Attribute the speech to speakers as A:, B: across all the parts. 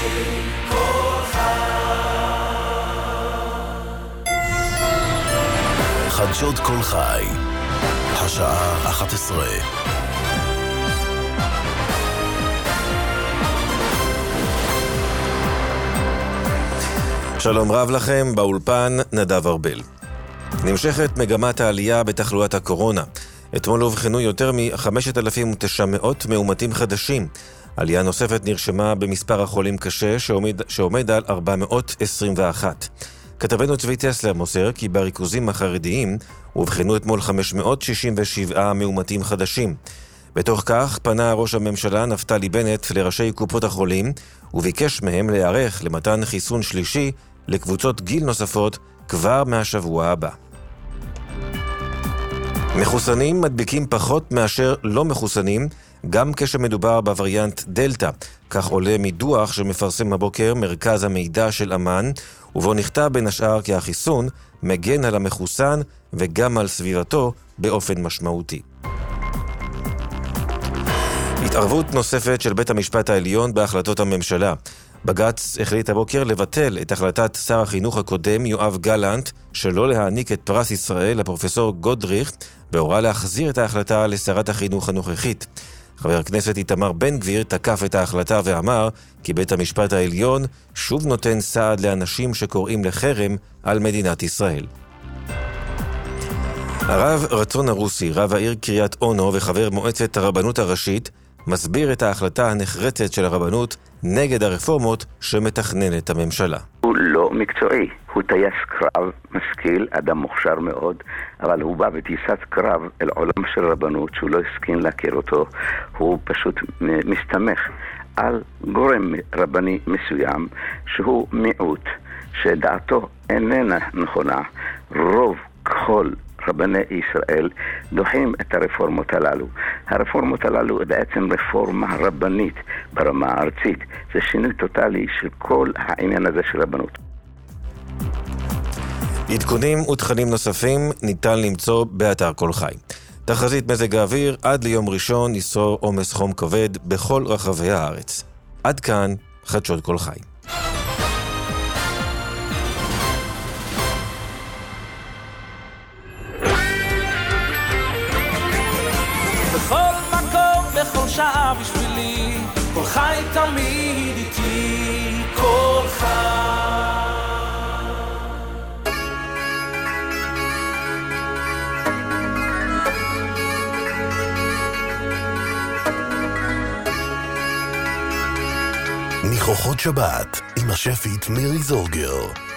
A: חדשות כל חי, השעה 11. שלום רב לכם, באולפן נדב ארבל. נמשכת מגמת העלייה בתחלואת הקורונה. אתמול הובחנו יותר מ-5,900 מאומתים חדשים. עלייה נוספת נרשמה במספר החולים קשה שעומד על 421. כתבנו צבי טסלר מוסר כי בריכוזים החרדיים הובחנו אתמול 567 מאומתים חדשים. בתוך כך פנה ראש הממשלה נפתלי בנט לראשי קופות החולים וביקש מהם להיערך למתן חיסון שלישי לקבוצות גיל נוספות כבר מהשבוע הבא. מחוסנים מדביקים פחות מאשר לא מחוסנים, גם כשמדובר בווריאנט דלטה. כך עולה מדוח שמפרסם הבוקר מרכז המידע של אמן, ובו נכתב בין השאר כי החיסון מגן על המחוסן וגם על סביבתו באופן משמעותי. התערבות נוספת של בית המשפט העליון בהחלטות הממשלה. בג"ץ החליט הבוקר לבטל את החלטת שר החינוך הקודם יואב גלנט שלא להעניק את פרס ישראל לפרופסור גודריכט, והורה להחזיר את ההחלטה לשרת החינוך הנוכחית. חבר הכנסת איתמר בן גביר תקף את ההחלטה ואמר כי בית המשפט העליון שוב נותן סעד לאנשים שקוראים לחרם על מדינת ישראל. הרב רצון הרוסי, רב העיר קריית אונו וחבר מועצת הרבנות הראשית, מסביר את ההחלטה הנחרצת של הרבנות נגד הרפורמות שמתכננת הממשלה.
B: הוא לא מקצועי, הוא טייס קרב, משכיל, אדם מוכשר מאוד, אבל הוא בא בטיסת קרב אל עולם של רבנות שהוא לא הסכים להכיר אותו. הוא פשוט מסתמך על גורם רבני מסוים שהוא מיעוט, שדעתו איננה נכונה. רוב כל רבני ישראל דוחים את הרפורמות הללו. הרפורמות הללו בעצם רפורמה רבנית ברמה הארצית. זה שינוי טוטלי של כל העניין הזה של רבנות.
A: עדכונים ותכנים נוספים ניתן למצוא באתר כל חי. תחזית מזג האוויר, עד ליום ראשון ישרור עומס חום כבד בכל רחבי הארץ. עד כאן חדשות כל חי.
C: בכל שעה בשבילי, כל חי תמיד איתי, כל חי.
A: ניחוחות שבת עם השפית מירי זורגר.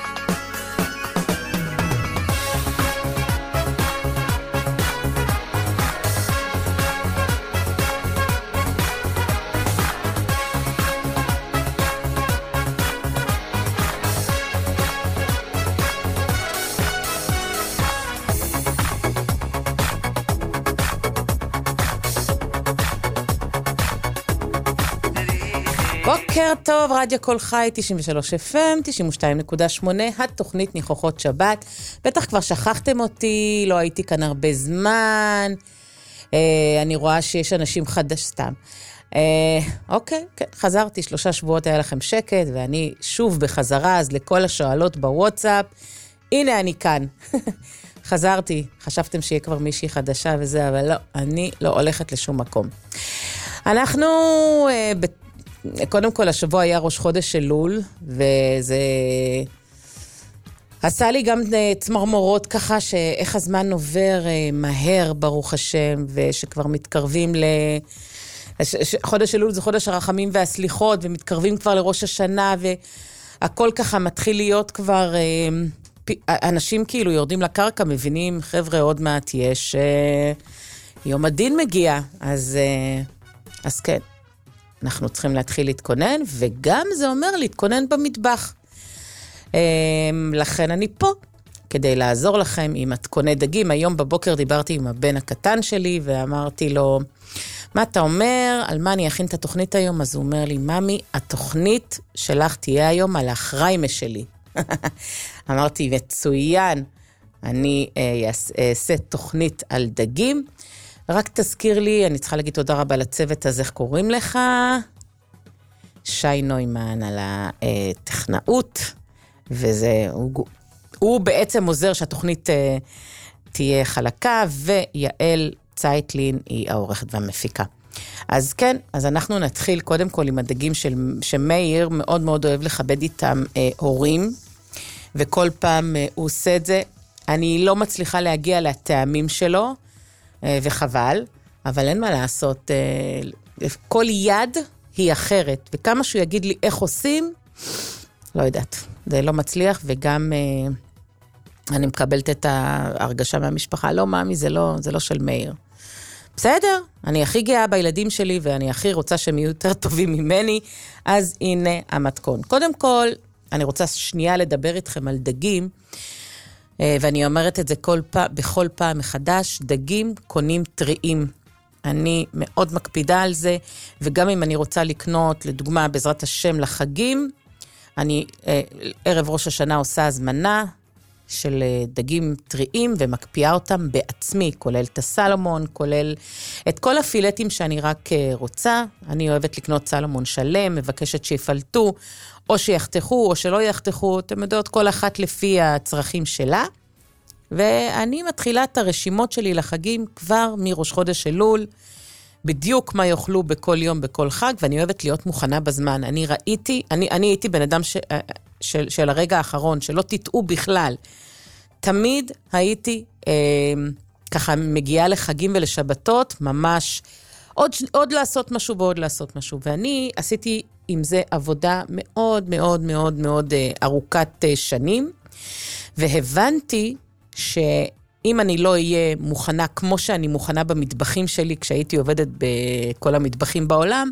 D: בוקר טוב, רדיו כל חי, 93 FM, 92.8, התוכנית ניחוחות שבת. בטח כבר שכחתם אותי, לא הייתי כאן הרבה זמן. אני רואה שיש אנשים סתם. אוקיי, כן, חזרתי, 3 שבועות היה לכם שקט, ואני שוב בחזרה, אז לכל השואלות בוואטסאפ, הנה אני כאן. חזרתי, חשבתם שיהיה כבר מישהי חדשה וזה, אבל לא, אני לא הולכת לשום מקום. אנחנו קודם כל, השבוע היה ראש חודש אלול, וזה עשה לי גם צמרמורות ככה, שאיך הזמן עובר מהר, ברוך השם, ושכבר מתקרבים חודש אלול זה חודש הרחמים והסליחות, ומתקרבים כבר לראש השנה, והכל ככה מתחיל להיות כבר, אנשים כאילו יורדים לקרקע, מבינים, חבר'ה, עוד מעט יש, יום הדין מגיע, אז כן. אנחנו צריכים להתחיל להתכונן, וגם זה אומר להתכונן במטבח. לכן אני פה, כדי לעזור לכם עם מתכוני דגים. היום בבוקר דיברתי עם הבן הקטן שלי, ואמרתי לו, מה אתה אומר? על מה אני אכין את התוכנית היום? אז הוא אומר לי, ממי, התוכנית שלך תהיה היום על החריימה שלי. אמרתי, מצוין, אני אעשה תוכנית על דגים, רק תזכיר לי, אני צריכה להגיד תודה רבה לצוות הזה, איך קוראים לך? שי נוימן על הטכנאות, הוא בעצם עוזר שהתוכנית תהיה חלקה, ויעל צייטלין היא העורכת והמפיקה. אז כן, אז אנחנו נתחיל קודם כל עם הדגים שמאיר מאוד מאוד אוהב לכבד איתם הורים, וכל פעם הוא עושה את זה. אני לא מצליחה להגיע לטעמים שלו, וחבל, אבל אין מה לעשות. כל יד היא אחרת, וכמה שהוא יגיד לי איך עושים, לא יודעת, זה לא מצליח, וגם אני מקבלת את ההרגשה מהמשפחה, לא מאמי, זה לא של מאיר. בסדר, אני הכי גאה בילדים שלי, ואני הכי רוצה שהם יהיו יותר טובים ממני, אז הנה המתכון. קודם כל, אני רוצה שנייה לדבר איתכם על דגים, ואני אומרת את זה בכל פעם מחדש, דגים קונים טריים. אני מאוד מקפידה על זה, וגם אם אני רוצה לקנות, לדוגמה, בעזרת השם לחגים, אני ערב ראש השנה עושה הזמנה של דגים טריים, ומקפיאה אותם בעצמי, כולל את הסלומון, כולל את כל הפילטים שאני רק רוצה. אני אוהבת לקנות סלומון שלם, מבקשת שיפלטו, או שיחתכו, או שלא יחתכו, אתם יודעות, כל אחת לפי הצרכים שלה. ואני מתחילה את הרשימות שלי לחגים כבר מראש חודש אלול, בדיוק מה יאכלו בכל יום, בכל חג, ואני אוהבת להיות מוכנה בזמן. אני הייתי בן אדם של הרגע האחרון, שלא תטעו בכלל. תמיד הייתי ככה מגיעה לחגים ולשבתות, ממש עוד לעשות משהו ועוד לעשות משהו. ואני עשיתי עם זה עבודה מאוד מאוד מאוד מאוד ארוכת שנים, והבנתי שאם אני לא אהיה מוכנה כמו שאני מוכנה במטבחים שלי, כשהייתי עובדת בכל המטבחים בעולם,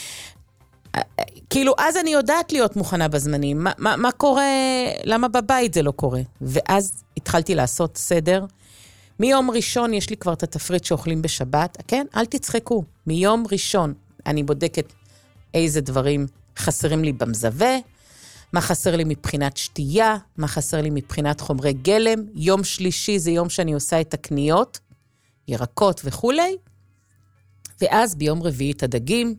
D: כאילו אז אני יודעת להיות מוכנה בזמנים. מה קורה, למה בבית זה לא קורה? ואז התחלתי לעשות סדר. מיום ראשון יש לי כבר את התפריט שאוכלים בשבת, כן? אל תצחקו. מיום ראשון אני בודקת איזה דברים חסרים לי במזווה, מה חסר לי מבחינת שתייה, מה חסר לי מבחינת חומרי גלם. יום שלישי זה יום שאני עושה את הקניות, ירקות וכולי, ואז ביום רביעי את הדגים,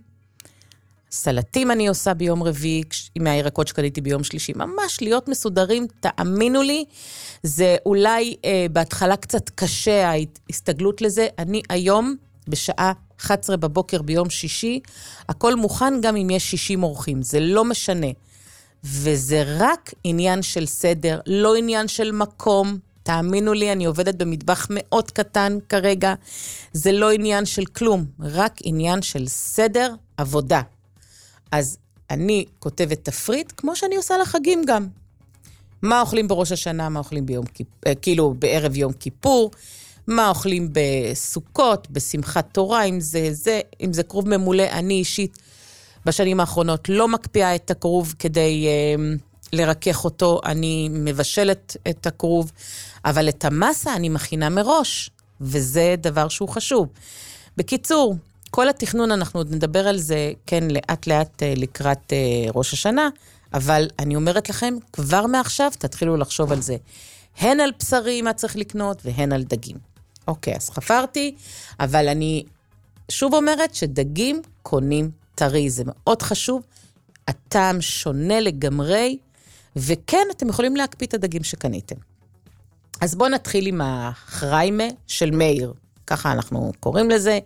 D: סלטים אני עושה ביום רביעי, עם הירקות שקניתי ביום שלישי, ממש להיות מסודרים, תאמינו לי, זה אולי בהתחלה קצת קשה ההסתגלות לזה. אני היום בשעה 11 בבוקר ביום שישי, הכל מוכן גם אם יש 60 אורחים, זה לא משנה. וזה רק עניין של סדר, לא עניין של מקום. תאמינו לי, אני עובדת במטבח מאוד קטן כרגע, זה לא עניין של כלום, רק עניין של סדר עבודה. אז אני כותבת תפריט, כמו שאני עושה לחגים גם. מה אוכלים בראש השנה, מה אוכלים כאילו בערב יום כיפור, מה אוכלים בסוכות, בשמחת תורה, אם זה קרוב ממולא. אני אישית בשנים האחרונות לא מקפיאה את הכרוב כדי לרכך אותו, אני מבשלת את הכרוב, אבל את המסה אני מכינה מראש, וזה דבר שהוא חשוב. בקיצור, כל התכנון אנחנו עוד נדבר על זה, כן, לאט לאט לקראת ראש השנה, אבל אני אומרת לכם, כבר מעכשיו תתחילו לחשוב על זה, הן על בשרי מה צריך לקנות, והן על דגים. אוקיי, אז חפרתי, אבל אני שוב אומרת שדגים קונים טרי, זה מאוד חשוב, הטעם שונה לגמרי, וכן, אתם יכולים להקפיא את הדגים שקניתם. אז בואו נתחיל עם החריימה של מאיר, ככה אנחנו קוראים לזה.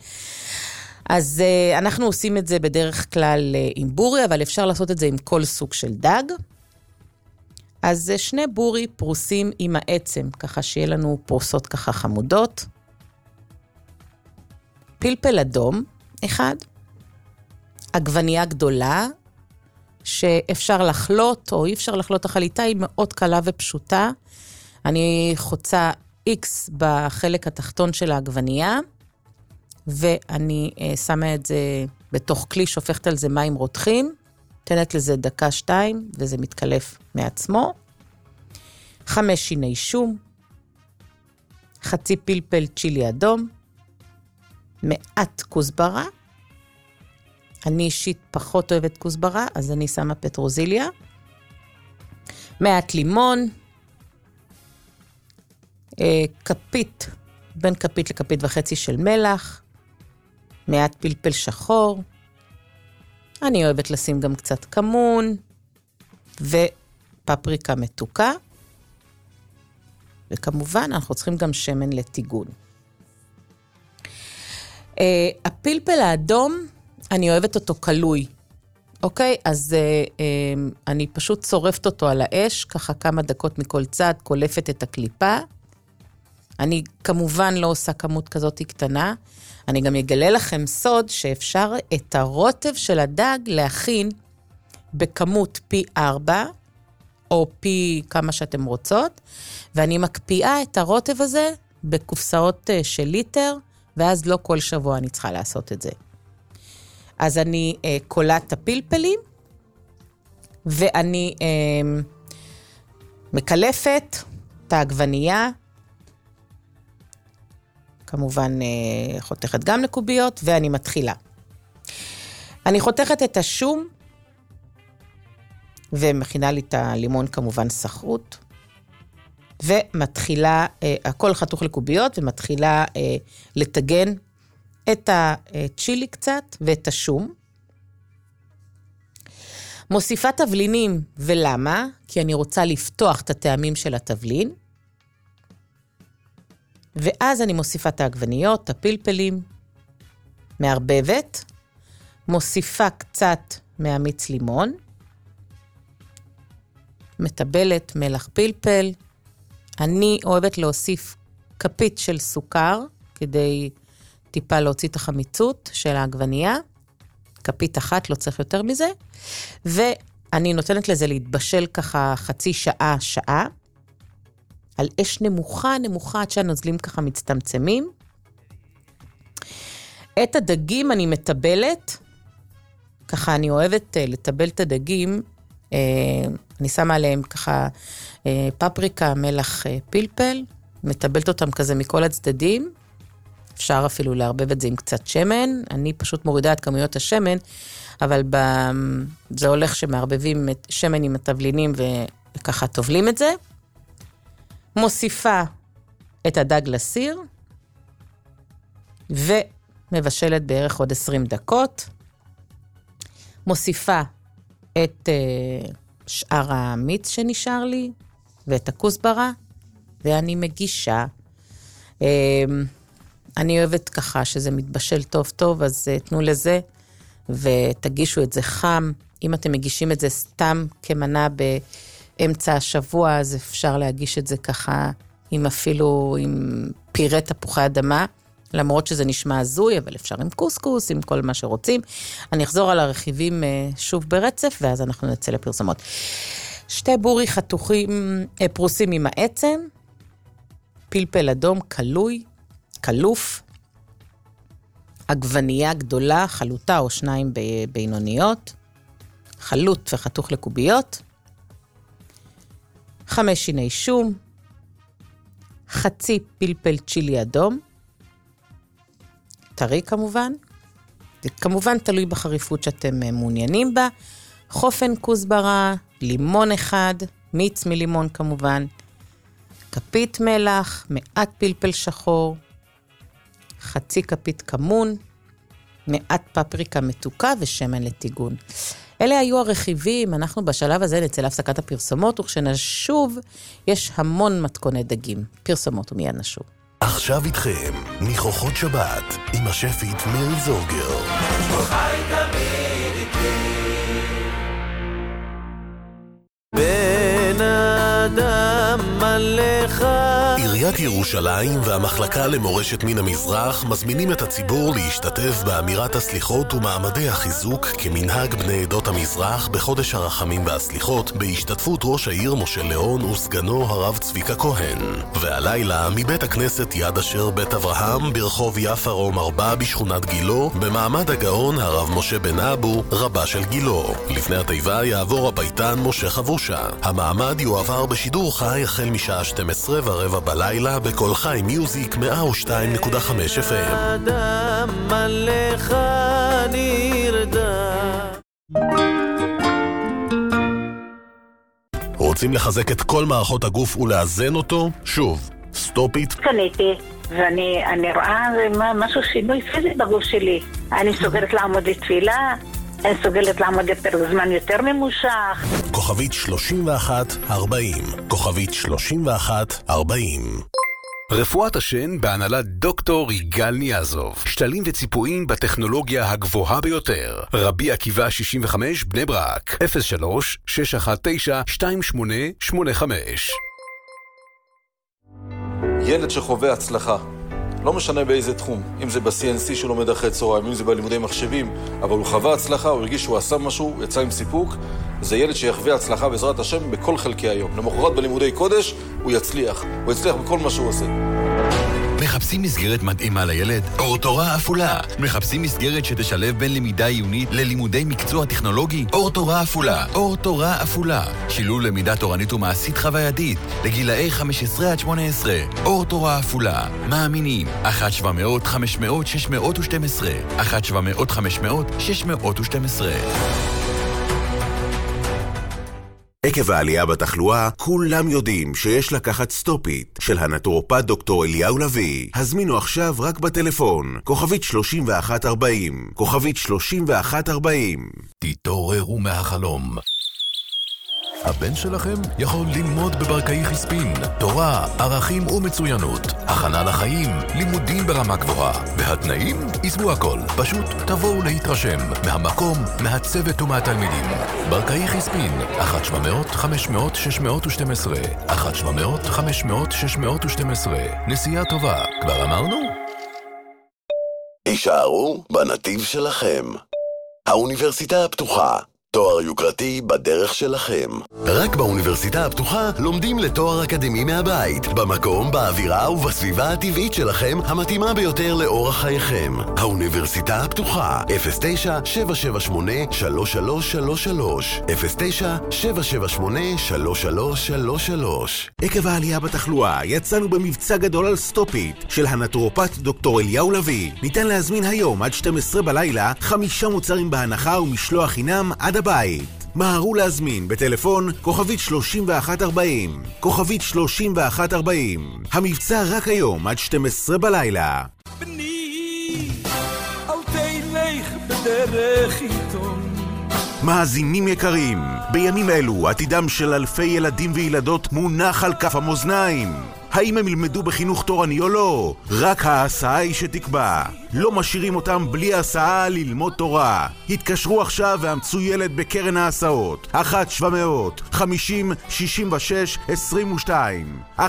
D: אז אנחנו עושים את זה בדרך כלל עם בורי, אבל אפשר לעשות את זה עם כל סוג של דג. אז 2 בורי פרוסים עם העצם, ככה שיהיה לנו פרוסות ככה חמודות. פלפל אדום, 1. עגבנייה גדולה, שאפשר לחלוט, או אי אפשר לחלוט. החליטה היא מאוד קלה ופשוטה. אני חוצה X בחלק התחתון של העגבנייה, ואני שמה את זה בתוך כלי, שופכת על זה מים רותחים, תנת לזה 1-2, וזה מתקלף מעצמו. 5 שיני שום, חצי פלפל צ'ילי אדום, מעט כוסברה, אני אישית פחות אוהבת כוסברה, אז אני שמה פטרוזיליה, מעט לימון, כפית, בין כפית לכפית וחצי של מלח, מעט פלפל שחור, אני אוהבת לשים גם קצת כמון, ופפריקה מתוקה, וכמובן אנחנו צריכים גם שמן לטיגון. הפלפל האדום, אני אוהבת אותו קלוי, אוקיי? אז אני פשוט צורפת אותו על האש, ככה כמה דקות מכל צד, קולפת את הקליפה. אני כמובן לא עושה כמות כזאת קטנה, אני גם אגלה לכם סוד שאפשר את הרוטב של הדג להכין בכמות פי 4, או פי כמה שאתם רוצות, ואני מקפיאה את הרוטב הזה בקופסאות של ליטר, ואז לא כל שבוע אני צריכה לעשות את זה. אז אני קולט את הפלפלים, ואני מקלפת את העגבנייה, כמובן חותכת גם לקוביות, ואני מתחילה. אני חותכת את השום, ומכינה לי את הלימון כמובן סחרוט, ומתחילה, הכל חתוך לקוביות, ומתחילה לטגן את הצ'ילי קצת, ואת השום. מוסיפה תבלינים, ולמה? כי אני רוצה לפתוח את הטעמים של התבלין, ואז אני מוסיפה את העגבניות, את הפלפלים, מערבבת, מוסיפה קצת מהמיץ לימון, מטבלת מלח פלפל, אני אוהבת להוסיף כפית של סוכר, כדי טיפה להוציא את החמיצות של העגבנייה, כפית אחת, לא צריך יותר מזה, ואני נותנת לזה להתבשל ככה חצי שעה, שעה, על אש נמוכה, עד שהנוזלים ככה מצטמצמים. את הדגים אני מטבלת, ככה אני אוהבת לטבל את הדגים, אני שמה עליהם ככה פפריקה, מלח, פלפל, מטבלת אותם כזה מכל הצדדים, אפשר אפילו להרבב את זה עם קצת שמן, אני פשוט מורידה את כמויות השמן, אבל זה הולך שמערבבים שמן עם התבלינים וככה טובלים את זה, מוסיפה את הדג לסיר, ומבשלת בערך עוד 20 דקות, מוסיפה את שאר המיץ שנשאר לי, ואת הכוסברה, ואני מגישה. אני אוהבת ככה שזה מתבשל טוב טוב, אז תנו לזה, ותגישו את זה חם. אם אתם מגישים את זה סתם כמנה באמצע השבוע, אז אפשר להגיש את זה ככה, אפילו עם פירה תפוחי אדמה, למרות שזה נשמע הזוי, אבל אפשר עם קוסקוס, עם כל מה שרוצים. אני אחזור על הרכיבים שוב ברצף, ואז אנחנו נצא לפרסומות. 2 בורי חתוכים, פרוסים עם העצם, פלפל אדום קלוי, קלוף, עגבנייה גדולה, חלוטה או 2 בינוניות, חלוט וחתוך לקוביות, 5 שיני שום, חצי פלפל צ'ילי אדום, טרי כמובן, זה כמובן תלוי בחריפות שאתם מעוניינים בה, חופן כוסברה, לימון 1, מיץ מלימון כמובן, כפית מלח, מעט פלפל שחור, חצי כפית כמון, מעט פפריקה מתוקה ושמן לטיגון. אלה היו הרכיבים, אנחנו בשלב הזה נצא להפסקת הפרסומות, וכשנשוב יש המון מתכוני דגים. פרסומות ומיד נשוב.
E: עכשיו איתכם, ניחוחות שבת, עם השפית מירי זורגר.
C: חי תמיד איתי.
F: בן אדם עליך.
E: עיריית ירושלים והמחלקה למורשת מן המזרח מזמינים את הציבור להשתתף באמירת הסליחות ומעמדי החיזוק כמנהג בני עדות המזרח בחודש הרחמים והסליחות בהשתתפות ראש העיר משה ליאון וסגנו הרב צביקה כהן. והלילה מבית הכנסת יד אשר בית אברהם ברחוב יפה רום 4 בשכונת גילו במעמד הגאון הרב משה בן אבו רבה של גילו. לפני התיבה יעבור הפייטן משה חבושה. המעמד יועבר בשידור חי החל משעה 12:15 בלילה בכל חי מיוזיק 102.5 FM.
F: אדם עליך נרדם.
E: רוצים לחזק את כל מערכות הגוף ולאזן אותו? שוב, סטופיט.
G: קניתי, ואני רואה משהו שינוי פיזי בגוף שלי. אני סוגרת לעמוד לתפילה, אני סוגלת לעמוד בפרק זמן יותר ממושך.
E: כוכבית 3140, כוכבית 3140. רפואת השן בהנהלת דוקטור יגאל ניאזוב. שתלים וציפויים בטכנולוגיה הגבוהה ביותר. רבי עקיבא 65 בני ברק 03-619-2885.
H: ילד שחווה הצלחה, לא משנה באיזה תחום, אם זה ב-CNC שהוא לומד אחרי צהריים, אם זה בלימודי מחשבים, אבל הוא חווה הצלחה, הוא הרגיש שהוא עשה משהו, הוא יצא עם סיפוק, זה ילד שיחווה הצלחה בעזרת השם בכל חלקי היום. למחרת בלימודי קודש הוא יצליח בכל מה שהוא עושה.
I: מחפשים מסגרת מדהימה לילד? אורתורה אפולה. מחפשים מסגרת שתשלב בין למידה עיונית ללימודי מקצוע טכנולוגי? אורתורה אפולה. אורתורה אפולה. שילוב למידה תורנית ומעשית חווייתית לגילאי 15 עד 18. אורתורה אפולה. מאמינים. 1-700-500-612. 1-700-500-612.
J: עקב העלייה בתחלואה, כולם יודעים שיש לקחת סטופית של הנטורופט דוקטור אליהו לוי. הזמינו עכשיו רק בטלפון, כוכבית 3140, כוכבית 3140.
I: תתעוררו מהחלום. הבן שלכם יכול ללמוד בברקאי חיספין, תורה, ערכים ומצוינות, הכנה לחיים, לימודים ברמה גבוהה, והתנאים יסבו הכל. פשוט תבואו להתרשם מהמקום, מהצוות ומהתלמידים. ברקאי חיספין, 1-700-500-612, 1-700-500-612. נסיעה טובה, כבר אמרנו?
K: הישארו בנתיב שלכם. האוניברסיטה הפתוחה. תואר יוקרתי בדרך שלכם.
E: רק באוניברסיטה הפתוחה לומדים לתואר אקדמי מהבית, במקום, באווירה ובסביבה הטבעית שלכם, המתאימה ביותר לאורח חייכם. האוניברסיטה הפתוחה, 09-778-3333, 09-778-3333.
J: עקב העלייה בתחלואה, יצאנו במבצע גדול על סטופית של הנטורופט דוקטור אליהו לוי. ניתן להזמין היום עד 12 בלילה 5 מוצרים בהנחה ומשלוח חינם עד הבית. מהרו להזמין בטלפון כוכבית 3140, כוכבית 3140. המבצע רק היום עד 12 בלילה.
C: בני, אל תלך בדרך עיתון.
J: מאזינים יקרים, בימים אלו עתידם של אלפי ילדים וילדות מונח על כף המאזניים. האם הם ילמדו בחינוך תורני או לא? רק ההסעה היא שתקבע. לא משאירים אותם בלי הסעה ללמוד תורה. התקשרו עכשיו ואמצו ילד בקרן ההסעות. 1-700-50-66-22. 1-700-50-66-22.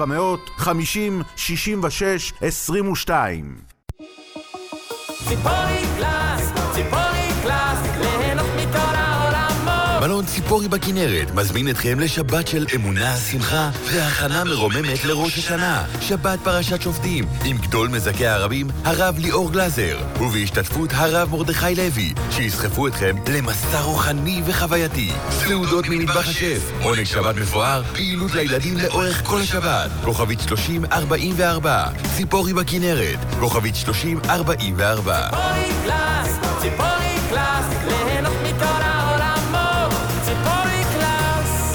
C: ציפורי קלאס, ציפורי קלאס, ליהנות מכל העולמות.
I: מלון ציפורי בכנרת מזמין אתכם לשבת של אמונה, שמחה והכנה מרוממת לראש השנה. שבת פרשת שופטים עם גדול מזכי הרבים, הרב ליאור גלזר, ובהשתתפות הרב מרדכי לוי, שיסחפו אתכם למסע רוחני וחווייתי. סעודות ממטבח השף, עונג שבת מפואר, פעילות לילדים לאורך כל השבת. כוכבית 3044, ציפורי בכנרת, כוכבית 3044.
C: ציפורי קלאס, ציפורי קלאס, ליהנות מכל העולמות. ציפורי קלאס.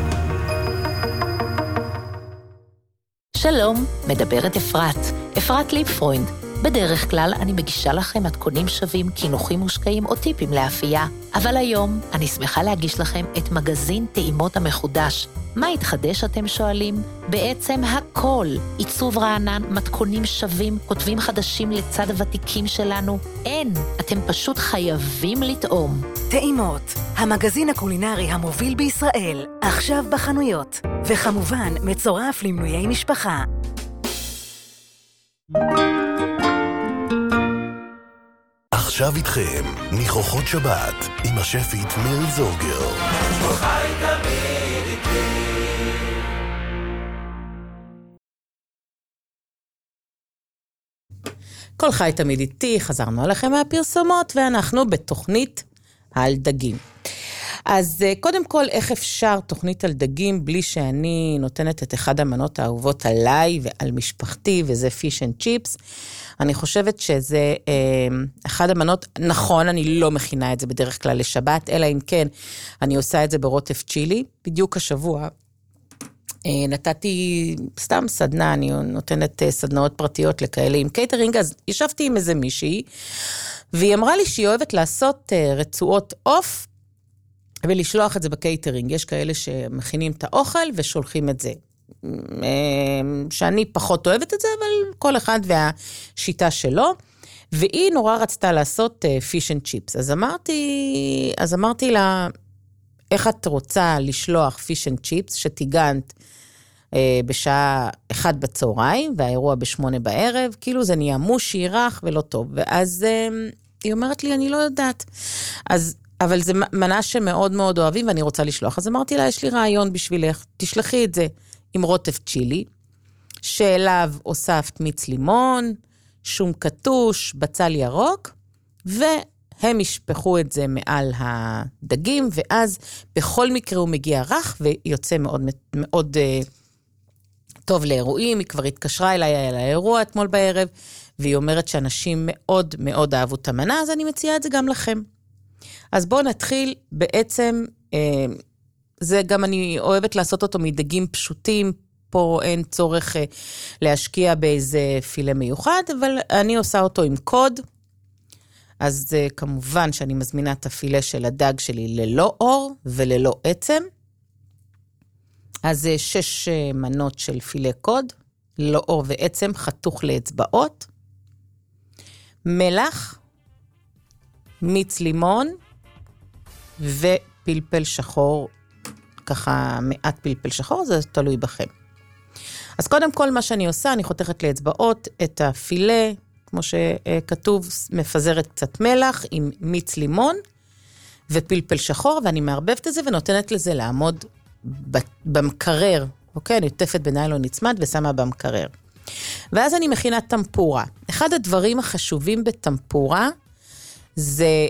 L: שלום, מדברת אפרת ליפפרוינד. בדרך כלל אני מגישה לכם מתכונים שווים, כינוכים מושקעים או טיפים לאפייה. אבל היום אני שמחה להגיש לכם את מגזין טעימות המחודש. מה התחדש אתם שואלים? בעצם הכל. עיצוב רענן, מתכונים שווים, כותבים חדשים לצד הוותיקים שלנו. אין, אתם פשוט חייבים לטעום.
M: טעימות, המגזין הקולינרי המוביל בישראל, עכשיו בחנויות. וכמובן, מצורף למנויי משפחה.
E: עכשיו איתכם, ניחוחות שבת, עם השפית מירי זורגר.
C: כל חי תמיד איתי.
D: כל חי תמיד איתי, חזרנו עליכם מהפרסומות, ואנחנו בתוכנית על דגים. אז קודם כל, איך אפשר תוכנית על דגים בלי שאני נותנת את אחד המנות האהובות עליי ועל משפחתי, וזה פיש אנד צ'יפס. אני חושבת שזה אחד המנות, נכון, אני לא מכינה את זה בדרך כלל לשבת, אלא אם כן אני עושה את זה ברוטף צ'ילי. בדיוק השבוע נתתי סתם סדנה, אני נותנת סדנאות פרטיות לכאלה עם קייטרינג, אז ישבתי עם איזה מישהי, והיא אמרה לי שהיא אוהבת לעשות רצועות אוף, ולשלוח את זה בקייטרינג. יש כאלה שמכינים את האוכל ושולחים את זה. שאני פחות אוהבת את זה, אבל כל אחד והשיטה שלו. והיא נורא רצתה לעשות פיש אנד צ'יפס. אז אמרתי לה, איך את רוצה לשלוח פיש אנד צ'יפס שתיגנת בשעה 1 בצהריים, והאירוע ב8 בערב, כאילו זה נהיה מושי, רך ולא טוב. ואז היא אומרת לי, אני לא יודעת. אבל זה מנה שמאוד מאוד אוהבים, ואני רוצה לשלוח. אז אמרתי לה, יש לי רעיון בשבילך, תשלחי את זה עם רוטב צ'ילי, שאליו הוספת מיץ לימון, שום קטוש, בצל ירוק, והם ישפכו את זה מעל הדגים, ואז בכל מקרה הוא מגיע רך, ויוצא מאוד, מאוד טוב לאירועים. היא כבר התקשרה אליי על האירוע אתמול בערב, והיא אומרת שאנשים מאוד מאוד אהבו את המנה, אז אני מציעה את זה גם לכם. אז בואו נתחיל בעצם, זה גם אני אוהבת לעשות אותו מדגים פשוטים, פה אין צורך להשקיע באיזה פילה מיוחד, אבל אני עושה אותו עם קוד, אז כמובן שאני מזמינה את הפילה של הדג שלי ללא אור וללא עצם, אז זה 6 מנות של פילה קוד, ללא אור ועצם, חתוך לאצבעות, מלח, מיץ לימון, ופלפל שחור, ככה מעט פלפל שחור, זה תלוי בכם. אז קודם כל מה שאני עושה, אני חותכת לאצבעות את הפילה, כמו שכתוב, מפזרת קצת מלח עם מיץ לימון ופלפל שחור, ואני מערבבת את זה ונותנת לזה לעמוד במקרר, אוקיי? אני עוטפת בניילון נצמד ושמה במקרר. ואז אני מכינה טמפורה. אחד הדברים החשובים בטמפורה, זה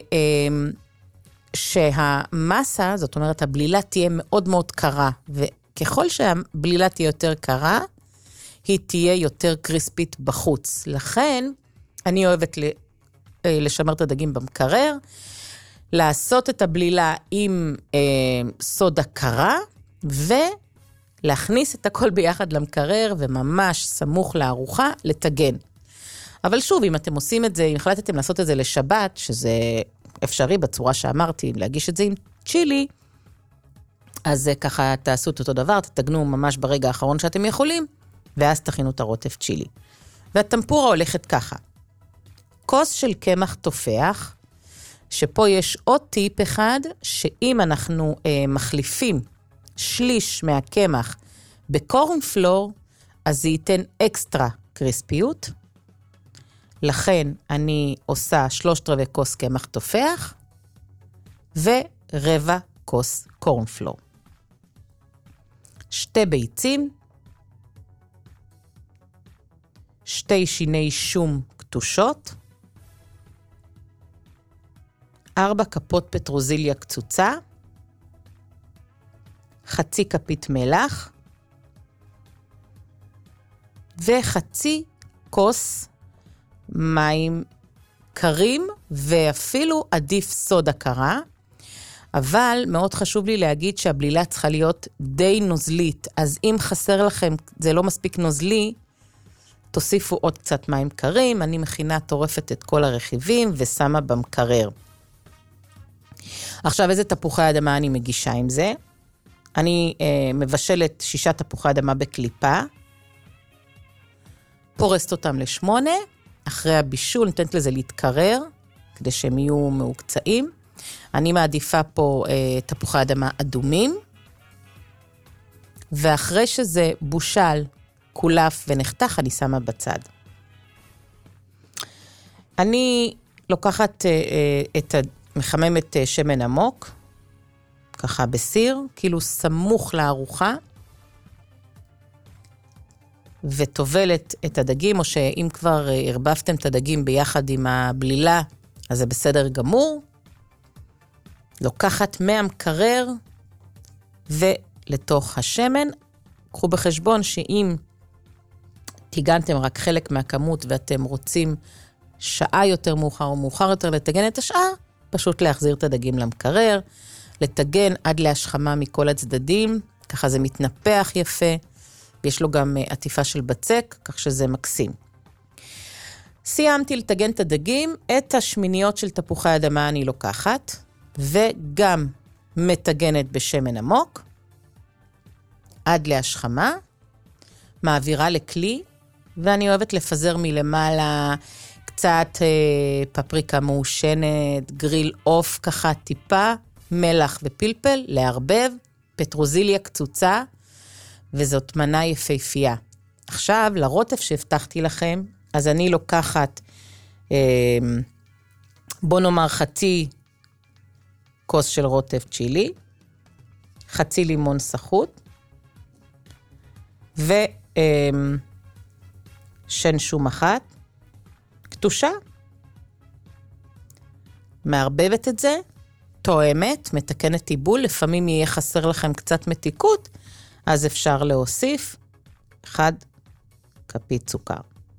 D: שהמסה, זאת אומרת, הבלילה תהיה מאוד מאוד קרה, וככל שהבלילה תהיה יותר קרה, היא תהיה יותר קריספית בחוץ. לכן, אני אוהבת לשמר את הדגים במקרר, לעשות את הבלילה עם סודה קרה, ולהכניס את הכל ביחד למקרר, וממש סמוך לארוחה, לטגן. אבל שוב, אם אתם עושים את זה, אם החלטתם לעשות את זה לשבת, שזה אפשרי בצורה שאמרתי, להגיש את זה עם צ'ילי, אז ככה תעשו את אותו דבר, תתגנו ממש ברגע האחרון שאתם יכולים, ואז תכינו את הרוטב צ'ילי. והטמפורה הולכת ככה. כוס של קמח תופח, שפה יש עוד טיפ אחד, שאם אנחנו מחליפים שליש מהקמח בקורנפלור, אז זה ייתן אקסטרה קריספיות. לכן אני עושה 3/4 כוס קמח תופח, ורבע כוס קורנפלור. 2 ביצים, 2 שיני שום קטושות, 4 כפות פטרוזיליה קצוצה, חצי כפית מלח, וחצי כוס מים קרים, ואפילו עדיף סודה קרה, אבל מאוד חשוב לי להגיד שהבלילה צריכה להיות די נוזלית, אז אם חסר לכם, זה לא מספיק נוזלי, תוסיפו עוד קצת מים קרים, אני מכינה טורפת את כל הרכיבים, ושמה במקרר. עכשיו, איזה תפוחי אדמה אני מגישה עם זה? אני מבשלת 6 תפוחי אדמה בקליפה, פורסת אותם ל8, אחרי הבישול נותנת לזה להתקרר, כדי שהם יהיו מעוקצעים. אני מעדיפה פה תפוחי אדמה אדומים, ואחרי שזה בושל, קולף ונחתך, אני שמה בצד. אני לוקחת מחממת שמן עמוק, ככה בסיר, כאילו סמוך לארוחה, וטובלת את הדגים, או שאם כבר הרבבתם את הדגים ביחד עם הבלילה, אז זה בסדר גמור. לוקחת מהמקרר ולתוך השמן. קחו בחשבון שאם תיגנתם רק חלק מהכמות ואתם רוצים שעה יותר מאוחר או מאוחר יותר לטגן את השאר, פשוט להחזיר את הדגים למקרר, לטגן עד להשחמה מכל הצדדים, ככה זה מתנפח יפה, ויש לו גם עטיפה של בצק, כך שזה מקסים. סיימתי לטגן את הדגים, את השמיניות של תפוחי אדמה אני לוקחת, וגם מטגנת בשמן עמוק, עד להשחמה, מעבירה לכלי, ואני אוהבת לפזר מלמעלה קצת פפריקה מעושנת, גריל עוף ככה טיפה, מלח ופלפל, לערבב, פטרוזיליה קצוצה, וזאת מנה יפהפייה. עכשיו, לרוטף שהבטחתי לכם, אז אני לוקחת, בוא נאמר חצי כוס של רוטף צ'ילי, חצי לימון סחוט, שן שום אחת, קטושה, מערבבת את זה, תואמת, מתקנת טיבול, לפעמים יהיה חסר לכם קצת מתיקות, אז אפשר להוסיף 1 כפית סוכר.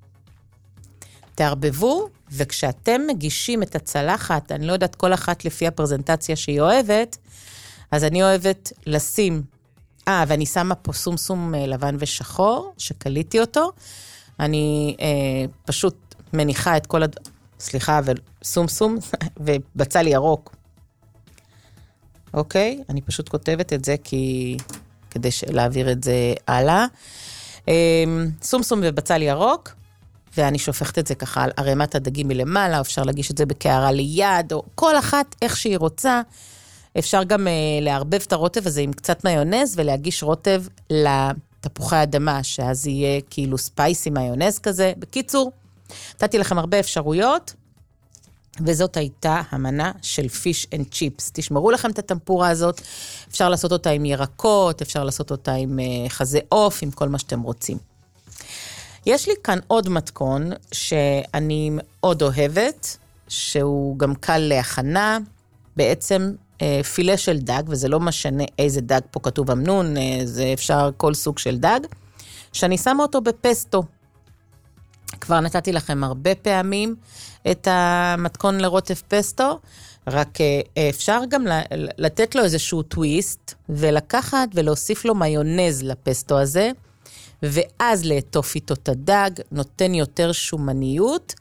D: תערבבו, וכשאתם מגישים את הצלחת, אני לא יודעת כל אחת לפי הפרזנטציה שהיא אוהבת, אז אני אוהבת לשים, ואני שמה פה סום לבן ושחור, שקליתי אותו, אני פשוט מניחה את כל סליחה, סום ובצל ירוק. אוקיי? אני פשוט כותבת את זה כדי להעביר את זה הלאה. סום ובצל ירוק, ואני שופכת את זה ככה על ערימת הדגים מלמעלה, אפשר להגיש את זה בקערה ליד, או כל אחת איך שהיא רוצה. אפשר גם לערבב את הרוטב הזה עם קצת מיונז, ולהגיש רוטב לתפוחי אדמה, שאז יהיה כאילו ספייסי מיונז כזה. בקיצור, נתתי לכם הרבה אפשרויות, וזאת הייתה המנה של פיש אנד צ'יפס. תשמרו לכם את הטמפורה הזאת, אפשר לעשות אותה עם ירקות, אפשר לעשות אותה עם חזה עוף, עם כל מה שאתם רוצים. יש לי כאן עוד מתכון שאני מאוד אוהבת, שהוא גם קל להכנה, בעצם פילה של דג, וזה לא משנה איזה דג, פה כתוב אמנון, זה אפשר כל סוג של דג, שאני שמה אותו בפסטו. כבר נתתי לכם הרבה פעמים את המתכון לרוטף פסטו, רק אפשר גם לתת לו איזשהו טוויסט, ולקחת ולהוסיף לו מיונז לפסטו הזה, ואז לעטוף איתו את הדג, נותן יותר שומניות,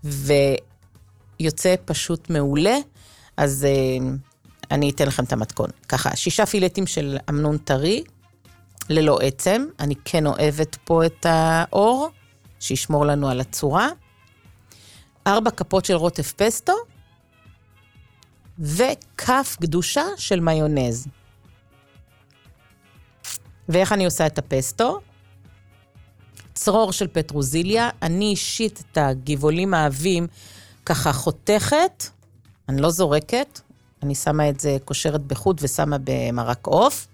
D: ויוצא פשוט מעולה, אז אני אתן לכם את המתכון. ככה, 6 פילטים של אמנון טרי, ללא עצם, אני כן אוהבת פה את האור, שישמור לנו על הצורה, 4 כפות של רוטף פסטו, וכף גדושה של מיונז. ואיך אני עושה את הפסטו? צרור של פטרוזיליה, אני אישית את הגבעולים העבים ככה חותכת, אני לא זורקת, אני שמה את זה קושרת בחוט ושמה במרק עוף.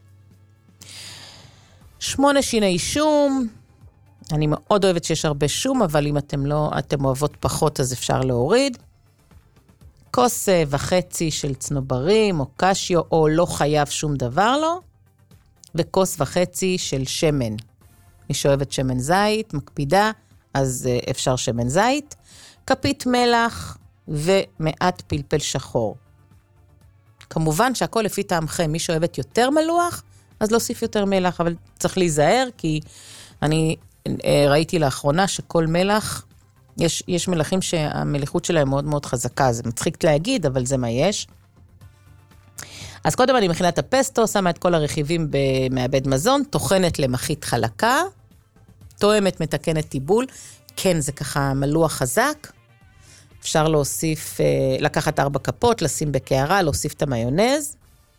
D: 8 שיני שום, אני מאוד אוהבת שיש הרבה שום, אבל אם אתם אוהבות פחות אז אפשר להוריד. 1.5 כוס של צנוברים או קשיו, או לא חייב שום דבר לו. 1.5 כוס של שמן. מי שאוהבת שמן זית, מקפידה, אז אפשר שמן זית. כפית מלח ומעט פלפל שחור. כמובן שהכל לפי טעמכם, מי שאוהבת יותר מלוח, אז להוסיף יותר מלח, אבל צריך להיזהר, כי אני ראיתי לאחרונה שכל מלח, יש מלחים שהמליחות שלהם מאוד מאוד חזקה, זה מצחיק להגיד, אבל זה מה יש. אז קודם אני מכינה את הפסטו, שמה את כל הרכיבים במעבד מזון, טוחנת למחית חלקה, תואמת, מתקנת טיבול, כן, זה ככה מלוח חזק, אפשר להוסיף, לקחת 4 כפות, לשים בקערה, להוסיף את המיונז,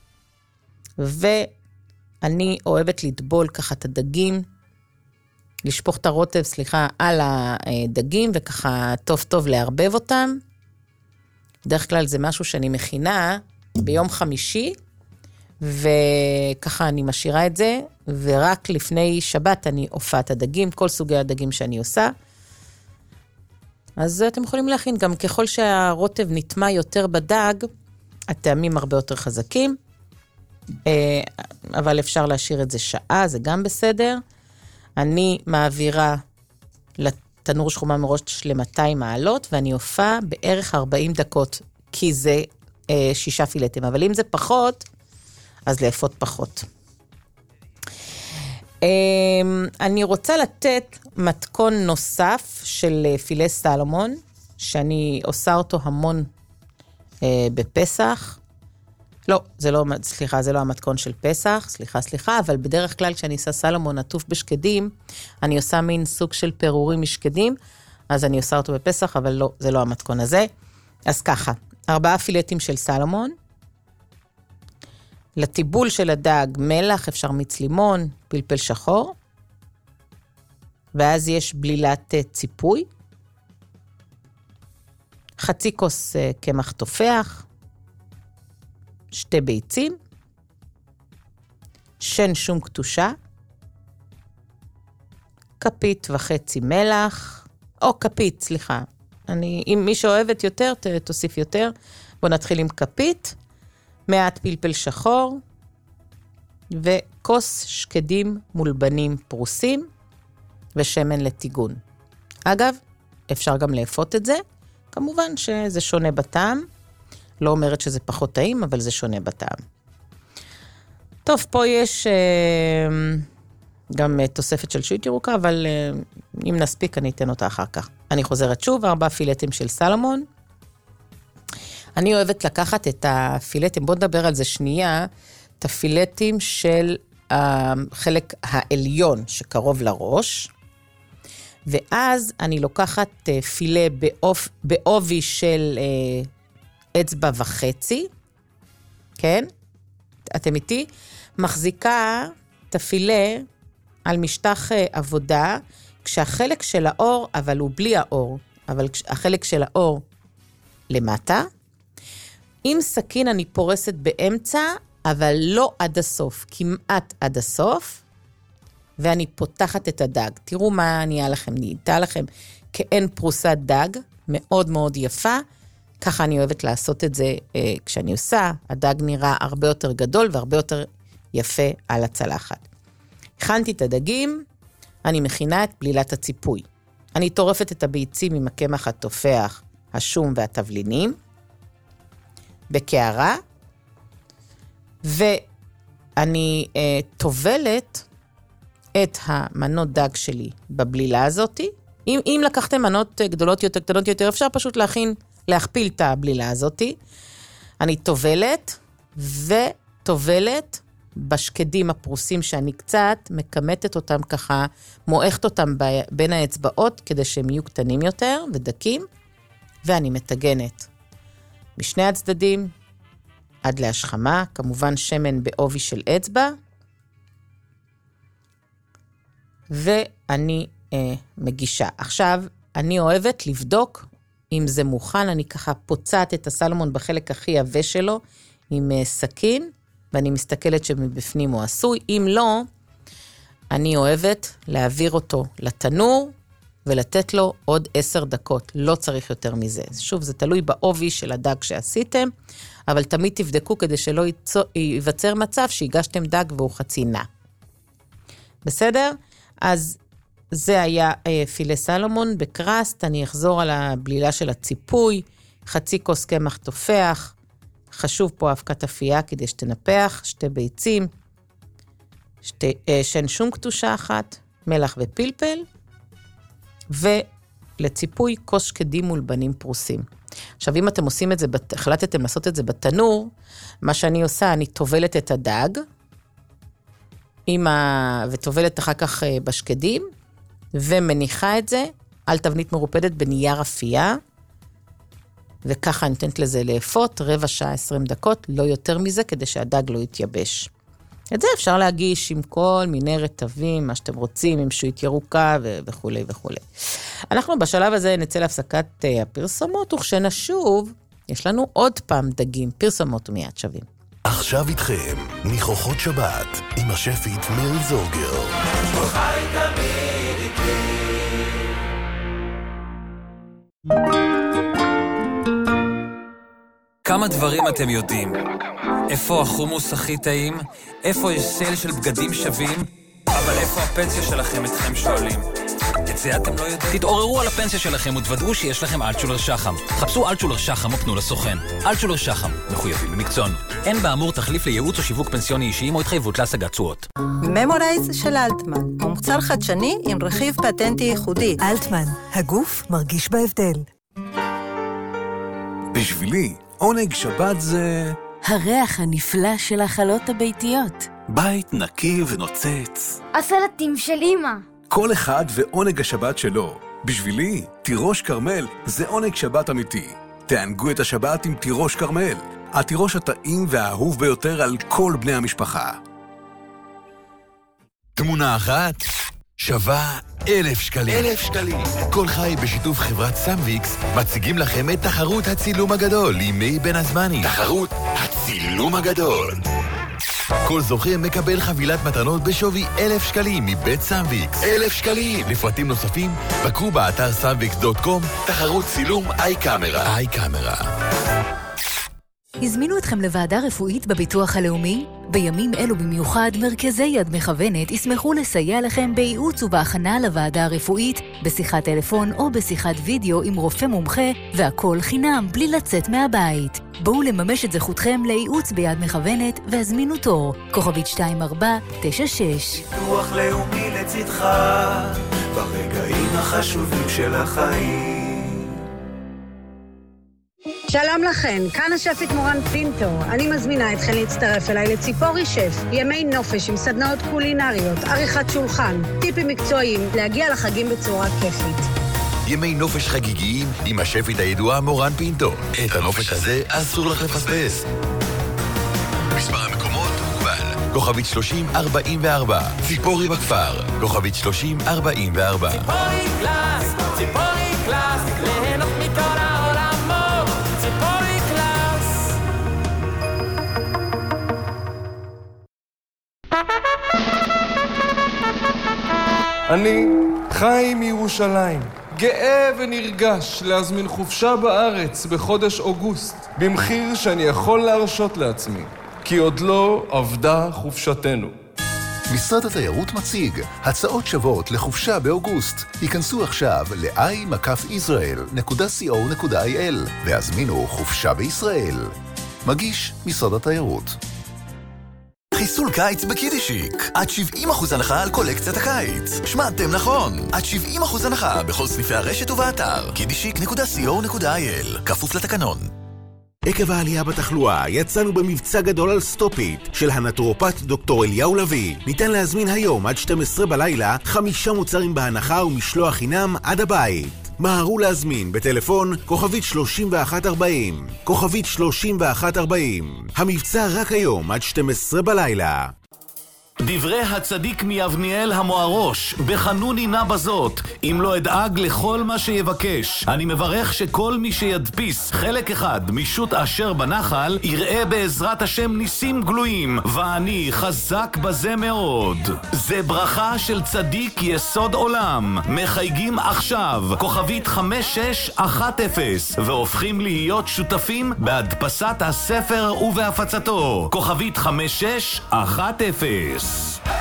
D: ואני אוהבת לטבול ככה את הדגים, לשפוך את הרוטב, על הדגים, וככה טוב טוב לערבב אותם. בדרך כלל זה משהו שאני מכינה ביום חמישי, וככה אני משאירה את זה, ורק לפני שבת אני אופה את הדגים, כל סוגי הדגים שאני עושה. אז אתם יכולים להכין, גם ככל שהרוטב נטמע יותר בדג, הטעמים הרבה יותר חזקים, אבל אפשר להשאיר את זה שעה, זה גם בסדר. אני מעבירה לתנור שחומה מראש ל-200 מעלות, ואני אופה בערך 40 דקות, כי זה 6 פילטים, אבל אם זה פחות, אז לאפות פחות. אני רוצה לתת מתכון נוסף של פילה סלמון, שאני עושה אותו המון בפסח. לא, זה לא המתכון של פסח, סליחה, אבל בדרך כלל כשאני עושה סלמון עטוף בשקדים, אני עושה מין סוג של פירורים משקדים, אז אני עושה אותו בפסח, אבל לא, זה לא המתכון הזה. אז ככה, 4 פילטים של סלמון, לטיבול של הדג מלח, אפשר מיץ לימון, פלפל שחור, ואז יש בלילת ציפוי, חצי כוס קמח תופח, 2 ביצים, שן שום קטושה, כפית וחצי מלח, או כפית, סליחה. אם מי שאוהבת יותר, תוסיף יותר. בוא נתחיל עם כפית, מעט פלפל שחור, וכוס שקדים מולבנים פרוסים, ושמן לטיגון. אגב, אפשר גם לאפות את זה, כמובן שזה שונה בטעם, לא אומרת שזה פחות טעים, אבל זה שונה בטעם. טוב, פה יש גם תוספת של שועית ירוקה, אבל אם נספיק אני אתן אותה אחר כך. אני חוזרת שוב, 4 פילטים של סלמון. אני אוהבת לקחת את הפילטים, בואו נדבר על זה שנייה, את הפילטים של החלק העליון שקרוב לראש, ואז אני לוקחת פילה בעובי של אצבע וחצי, כן? אתם איתי? מחזיקה את הפילה על משטח עבודה, כשהחלק של האור, אבל הוא בלי האור, אבל החלק של האור למטה, עם סכין אני פורסת באמצע, אבל לא עד הסוף, כמעט עד הסוף, ואני פותחת את הדג. תראו מה נהיה לכם, נהייתה לכם כאין פרוסת דג, מאוד מאוד יפה, ככה אני אוהבת לעשות את זה כשאני עושה, הדג נראה הרבה יותר גדול והרבה יותר יפה על הצלחת. הכנתי את הדגים, אני מכינה את בלילת הציפוי. אני טורפת את הביצים עם הקמח התופח, השום והתבלינים, בקערה, ואני טובלת את המנות דג שלי בבלילה הזאת. אם לקחתם מנות גדולות יותר, קטנות יותר, אפשר פשוט להכפיל את הבלילה הזאת. אני טובלת בשקדים הפרוסים שאני קצת מקמטת אותם ככה, מועכת אותם בין האצבעות כדי שהם יהיו קטנים יותר ודקים, ואני מתגנת בשני הצדדים עד להשחמה, כמובן שמן בעובי של אצבע, ואני מגישה. עכשיו, אני אוהבת לבדוק אם זה מוכן, אני ככה פוצעת את הסלמון בחלק הכי יבש שלו עם סכין, ואני מסתכלת שמבפנים הוא עשוי. אם לא, אני אוהבת להעביר אותו לתנור, ולתת לו עוד 10 דקות. לא צריך יותר מזה. שוב, זה תלוי בעובי של הדג שעשיתם, אבל תמיד תבדקו כדי שלא ייווצר מצב שהגשתם דג והוא חצי נע. בסדר? אז זה היה פילה סלמון בקרסט, אני אחזור על הבלילה של הציפוי, חצי כוס קמח תופח, חשוב פה אבקת אפייה כדי שתנפח, 2 ביצים, שן שום קטושה 1, מלח ופלפל, ולציפוי כוס שקדים מולבנים פרוסים. עכשיו, אם אתם עושים את זה, החלטתם לעשות את זה בתנור, מה שאני עושה, אני טובלת את הדג, וטובלת אחר כך בשקדים, ומניחה את זה על תבנית מרופדת בנייר אפייה, וככה אני נותנת לזה לאפות, 15 שעה 20 דקות, לא יותר מזה, כדי שהדג לא יתייבש. את זה אפשר להגיש עם כל מיני רטבים, מה שאתם רוצים, עם שועית ירוקה וכו' וכו'. אנחנו בשלב הזה נצא להפסקת הפרסומות, וכשנשוב, יש לנו עוד פעם דגים, פרסומות ומיד שווים.
E: עכשיו איתכם, ניחוחות שבת, עם השפית מירי זורגר.
C: חי תמיד איתי.
N: כמה דברים אתם יודעים? איפה החומוס הכי טעים? איפה יש סל של בגדים שווים? אבל איפה הפנסיה שלכם אתכם שואלים? את זה אתם לא יודעים. תתעוררו על הפנסיה שלכם ותוודאו שיש לכם אלטשולר שחם. חפשו אלטשולר שחם או פנו לסוכן. אלטשולר שחם, מחויבים במקצוענו. אין באמור תחליף לייעוץ או שיווק פנסיוני אישיים או התחייבות להשגת תשואות.
O: ממורייז של אלטמן, מוצר חדשני עם רכיב פטנטי ייחודי.
P: אלטמן, הגוף מרגיש בהבדל.
Q: בשבילי, עונג שבת זה...
R: הריח הנפלא של החלות הביתיות.
Q: בית נקי ונוצץ.
S: הסלטים של אמא.
Q: כל אחד ועונג השבת שלו. בשבילי, תירוש קרמל זה עונג שבת אמיתי. תענגו את השבת עם תירוש קרמל. התירוש הטעים והאהוב ביותר על כל בני המשפחה.
I: תמונה אחת שווה 1,000 שקלים.
K: 1,000 שקלים.
I: כל חי בשיתוף חברת סמביקס מציגים לכם את תחרות הצילום הגדול לימי בין הזמנים.
K: תחרות הצילום הגדול.
I: כל זוכה מקבל חבילת מתנות בשווי 1,000 שקלים מבית סמביקס.
K: 1,000 שקלים.
I: לפרטים נוספים, בקרו באתר sambix.com.
K: תחרות צילום איי-קאמרה.
I: איי-קאמרה.
T: הזמינו אתכם לוועדה רפואית בביטוח הלאומי? בימים אלו במיוחד, מרכזי יד מכוונת ישמחו לסייע לכם בייעוץ ובהכנה לוועדה הרפואית, בשיחת טלפון או בשיחת וידאו עם רופא מומחה, והכל חינם בלי לצאת מהבית. בואו לממש את זכותכם לייעוץ ביד מכוונת והזמינו תור. כוכבית 2496.
F: ביטוח לאומי לצדך, ברגעים החשובים של החיים.
U: שלום לכן, כאן השפית מורן פינטו. אני מזמינה אתכן להצטרף אליי לציפורי שף, ימי נופש עם סדנאות קולינריות, עריכת שולחן, טיפים מקצועיים, להגיע לחגים בצורה כיפית.
I: ימי נופש חגיגיים עם השפית הידועה מורן פינטו. את הנופש הזה אסור לך לפספס. מספר המקומות מוגבל. כוכבית 3044. ציפורי בכפר. כוכבית 3044.
C: ציפורי קלאס, ציפורי קלאס, ליהנות מכל העולמות. ציפורי קלאס.
V: אני חי מירושלים, גאה ונרגש להזמין חופשה בארץ בחודש אוגוסט, במחיר שאני יכול להרשות לעצמי, כי עוד לא עבדה חופשתנו.
W: משרד התיירות מציג הצעות שוות לחופשה באוגוסט. היכנסו עכשיו ל-i-israel.co.il והזמינו חופשה בישראל. מגיש משרד התיירות.
X: חיסול קיץ בקידישיק. עד 70% הנחה על קולקציית הקיץ. שמעתם נכון. עד 70% הנחה בכל סניפי הרשת ובאתר. kidichic.co.il. כפוף לתקנון.
J: עקב העלייה בתחלואה, יצאנו במבצע גדול על סטופית של הנטורופט דוקטור אליהו לוי. ניתן להזמין היום עד 12 בלילה 5 מוצרים בהנחה ומשלוח חינם עד הבית. מהרו להזמין בטלפון כוכבית 3140. כוכבית 3140. המבצע רק היום עד 12 בלילה.
Y: דברי הצדיק מיבניאל המוארוש, בחנוני נא בזאת, אם לא אדאג לכל מה שיבקש. אני מברך שכל מי שידפיס חלק אחד משוט אשר בנחל, יראה בעזרת השם ניסים גלויים, ואני חזק בזה מאוד. זה ברכה של צדיק יסוד עולם. מחייגים עכשיו, כוכבית 5610, והופכים להיות שותפים בהדפסת הספר ובהפצתו. כוכבית 5610.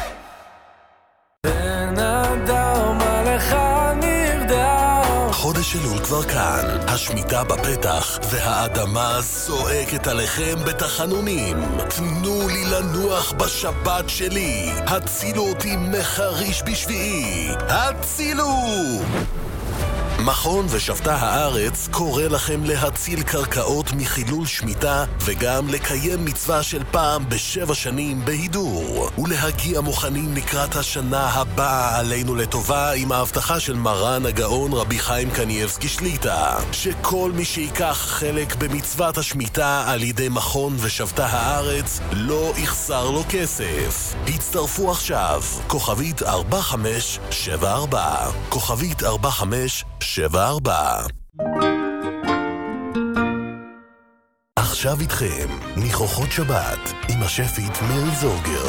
F: בן אדם עליך נרדם.
E: חודש אלול כבר כאן, השמיטה בפתח והאדמה זועקת עליכם בתחנונים. תנו לי לנוח בשבת שלי, הצילו אותי מחריש בשביעי, הצילו! מכון ושבתה הארץ קורא לכם להציל קרקעות מחילול שמיטה וגם לקיים מצווה של פעם ב7 שנים בהידור ולהגיע מוכנים לקראת השנה הבאה עלינו לטובה עם ההבטחה של מרן הגאון רבי חיים קניאבסקי שליטה שכל מי שיקח חלק במצוות השמיטה על ידי מכון ושבתה הארץ לא יחסר לו כסף. הצטרפו עכשיו, כוכבית 4574, כוכבית 4574. עכשיו איתכם, ניחוחות שבת, עם השפית מירי זורגר.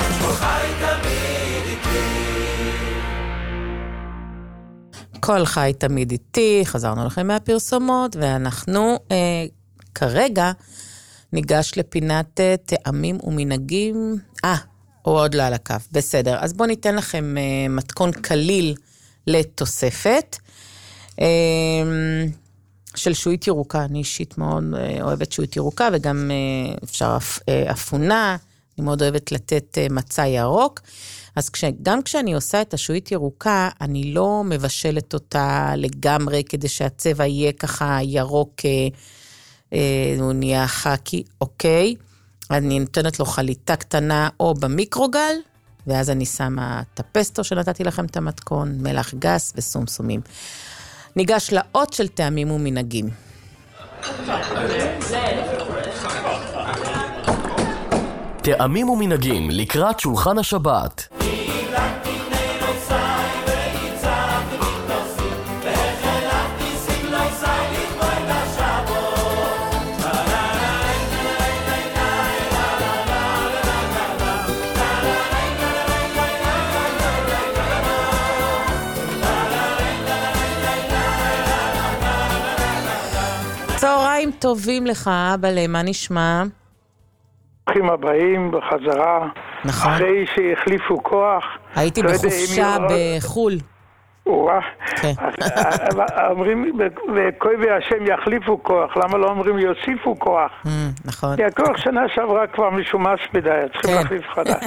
D: כל חי תמיד איתי, חזרנו לכם מהפרסומות, ואנחנו כרגע ניגש לפינת טעמים ומנהגים. או עוד לא על הקו, בסדר. אז בואו ניתן לכם מתכון קליל לתוספת. של שועית ירוקה, אני אישית מאוד אוהבת שועית ירוקה, וגם אפשר אפונה, אני מאוד אוהבת לתת מצע ירוק, אז גם כשאני עושה את השועית ירוקה, אני לא מבשלת אותה לגמרי, כדי שהצבע יהיה ככה ירוק, הוא נהיה חקי, אוקיי, אני נותנת לו חליטה קטנה או במיקרוגל, ואז אני שמה את הפסטו שנתתי לכם את המתכון, מלח גס וסומסומים. ניגש לאות של טעמים ומנהגים.
A: טעמים ומנהגים לקראת שולחן השבת.
D: צהריים טובים לך, אבא, מה נשמע?
B: ברוכים הבאים בחזרה,
D: נכון.
B: אחרי שהחליפו כוח.
D: הייתי בחופשה בחול.
B: כן. אומרים, וכוי והשם יחליפו כוח, למה לא אומרים יוסיפו כוח?
D: נכון.
B: כי הכוח שנה שעברה כבר משומש מדי, צריכים להחליף חדש.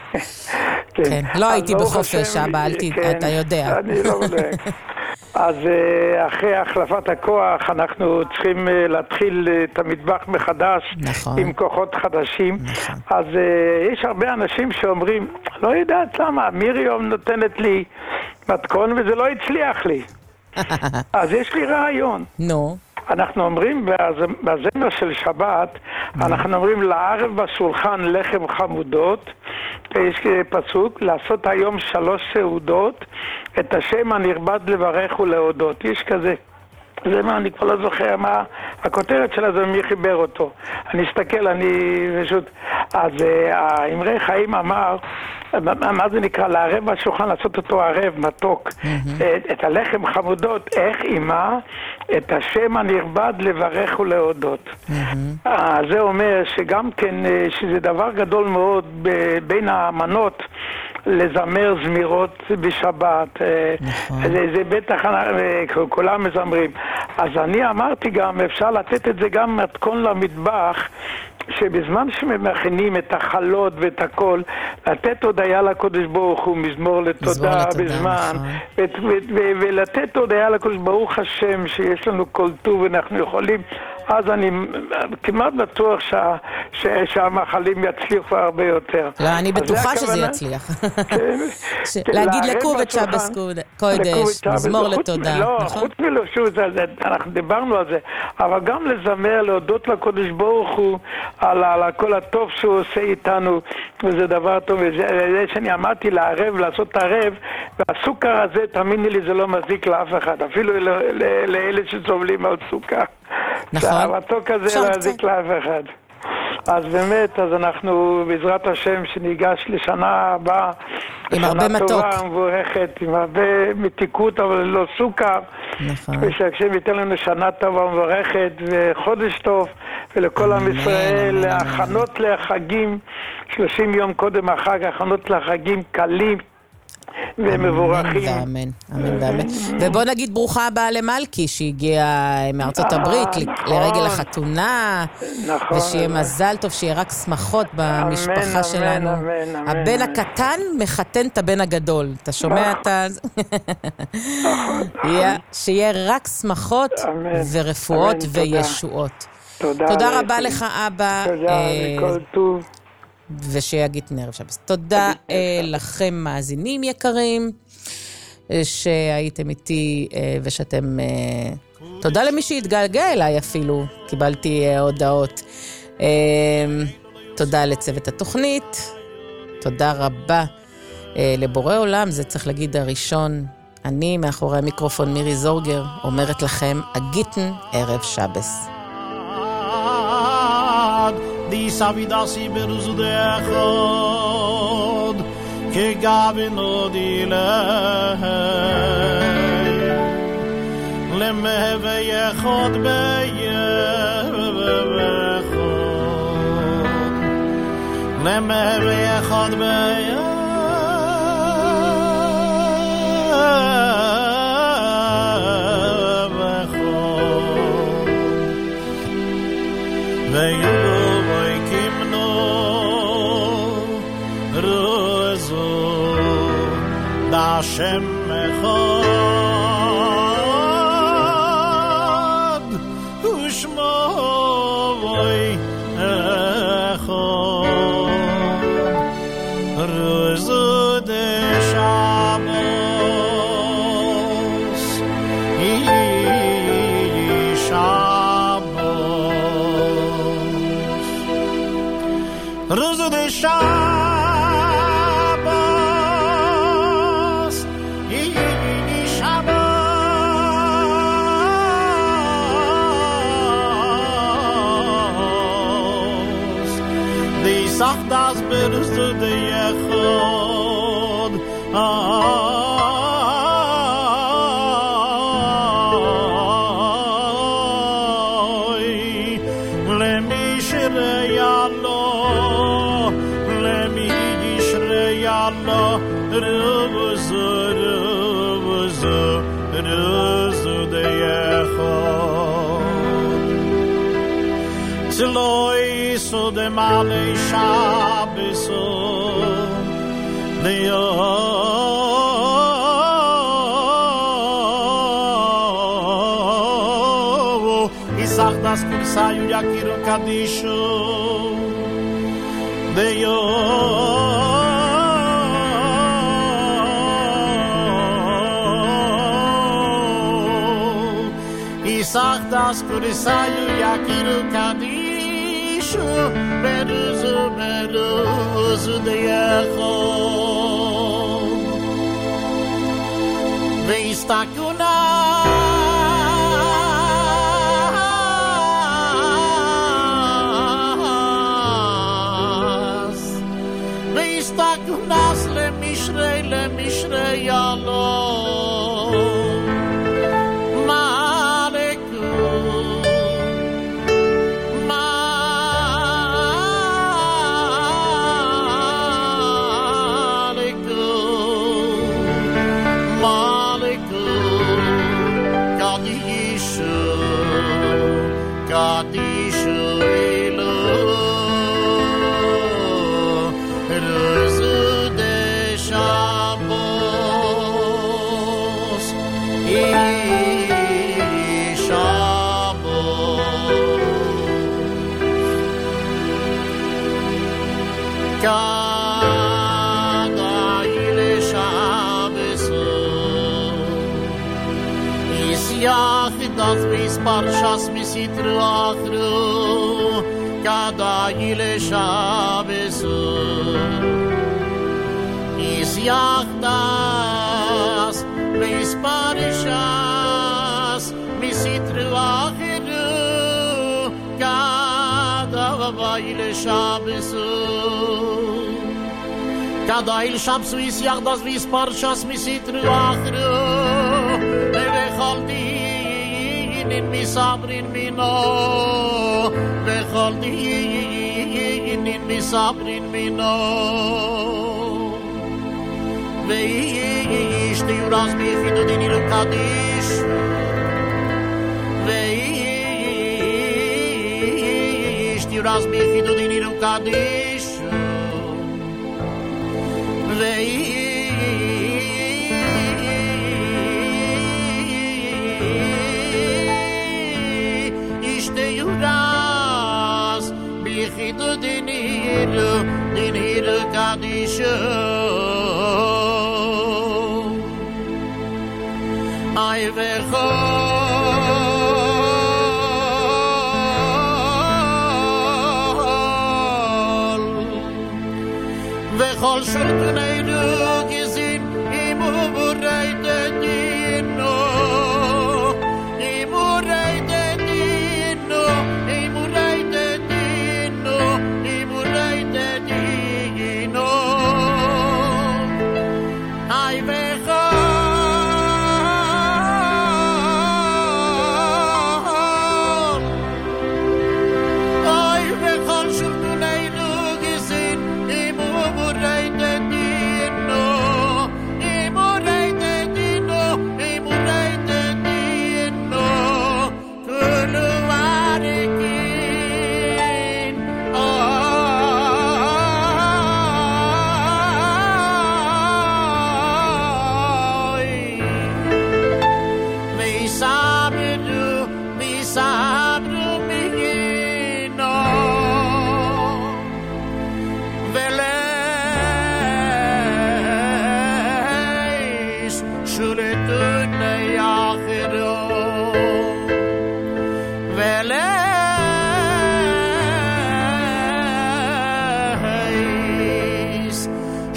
D: כן, לא הייתי בחופש, אבא, אתה יודע.
B: אני לא יודע. אז אחרי החלפת הכוח אנחנו צריכים להתחיל את המטבח מחדש,
D: נכון.
B: עם כוחות חדשים. נכון. אז יש הרבה אנשים שאומרים, לא יודעת למה, מיריום נותנת לי מתכון וזה לא הצליח לי. אז יש לי רעיון.
D: נו.
B: אנחנו אומרים בזמר של שבת, אנחנו אומרים לערב בשולחן לחם חמודות, יש פסוק, לעשות היום 3 סעודות, את השם הנרבד לברך ולהודות. יש כזה. זה מה, אני כבר לא זוכר מה הכותרת שלה, זה מי חיבר אותו. אני אסתכל, אני פשוט... אז האמרי חיים אמר, מה זה נקרא? לערב בשולחן, לעשות אותו ערב, מתוק. את הלחם חמודות, איך אימה? את השם הנרבד לברך ולהודות. זה אומר שגם כן, שזה דבר גדול מאוד בין האמנות, לזמר זמירות בשבת. זה בטח כולם מזמרים. אז אני אמרתי גם, אפשר לתת את זה גם מתכון למטבח, שבזמן שמכינים את החלות ואת הכל, לתת הודיה לקודש ברוך הוא, מזמור לתודה בזמן, ולתת הודיה לקודש ברוך השם שיש לנו כל טוב ואנחנו יכולים. אז אני כמעט בטוח שהמאכלים יצליחו הרבה יותר.
D: לא, אני בטוחה שזה יצליח. להגיד לקובץ שבס קודש, מזמור לתודה.
B: לא, חוץ מלשוב, אנחנו דיברנו על זה, אבל גם לזמר, להודות לקודש ברוך הוא על כל הטוב שהוא עושה איתנו, וזה דבר טוב. וזה שאני אמרתי לערב, לעשות ערב, והסוכר הזה, תאמיני לי, זה לא מזיק לאף אחד, אפילו לאלה שסובלים על סוכר.
D: נכון.
B: המתוק הזה לא יזיק לאף אחד. אז באמת, אז אנחנו בעזרת השם שניגש לשנה הבאה,
D: עם הרבה מתוק.
B: שנה טובה ומבורכת, עם הרבה מתיקות אבל לא סוכר.
D: נכון.
B: ושהשם ייתן לנו שנה טובה ומבורכת וחודש טוב, ולכל עם ישראל, הכנות לחגים, 30 יום קודם החג, הכנות לחגים קלים ומבורכים.
D: אמן, אמן ואמן. ובוא נגיד ברוכה הבאה למלכי שהגיעה מארצות הברית לרגל החתונה, ושיהיה מזל טוב, שיהיה רק שמחות במשפחה שלנו. הבן הקטן מחתן את הבן הגדול, אתה שומע את זה? שיהיה רק שמחות ורפואות וישועות. תודה רבה לך אבא.
B: תודה, כל טוב.
D: ושיגיד נערב שבס. תודה לכם מאזינים יקרים שהייתם איתי ושאתם... תודה למי שהתגלגל אליי אפילו, קיבלתי הודעות. תודה לצוות התוכנית, תודה רבה לבורא עולם, זה צריך להגיד הראשון. אני מאחורי המיקרופון מירי זורגר אומרת לכם אגיטן ערב שבס.
G: di savidasi beruz de khod ke gavino dile lemme ve khod be khod lemme ve khod be בזו דשם אחד ושמו בוי אחד רוזו דשמוס ישמוס רוזו דשמוס Sag das Berus du de Yechod Lemi Shreyalo Lemi Shreyalo Rubuzu Rubuzu Rubuzu de Yechod Tzloi so de male shabeso de isach das kursayu yakir kadisho de isach das kursayu yakir kadisho Beruzu, beruzu de yechon Veistakunas lemishrei yalom Das bis parshas misitru achru kada ile shabesu is yachdas bis parshas misitru achru kada ile shabesu kada il shabsu is yachdas bis parshas misitru achru vechaldi in mi sabrin mino vechol din in mi sabrin mino veish te yuras mi fidu din ilu kadish veish te yuras mi fidu din ilu kadish veish Bichidu diniru kadishu Ay vechol shurtuneiru gizin imu burayte dino No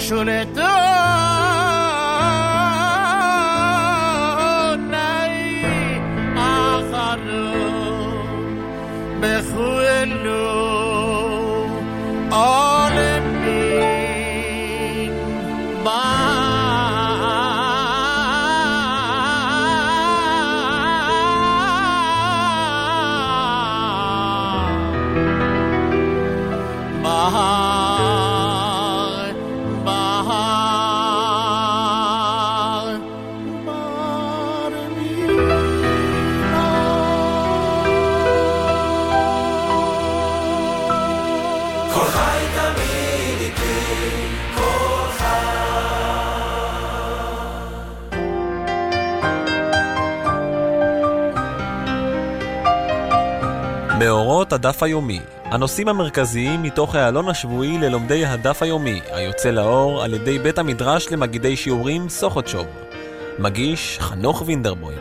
H: מאורות הדף היומי, הנושאים המרכזיים מתוך העלון השבועי ללומדי הדף היומי, היוצא לאור על ידי בית המדרש למגידי שיעורים סוכותשוב. מגיש חנוך וינדרבוים.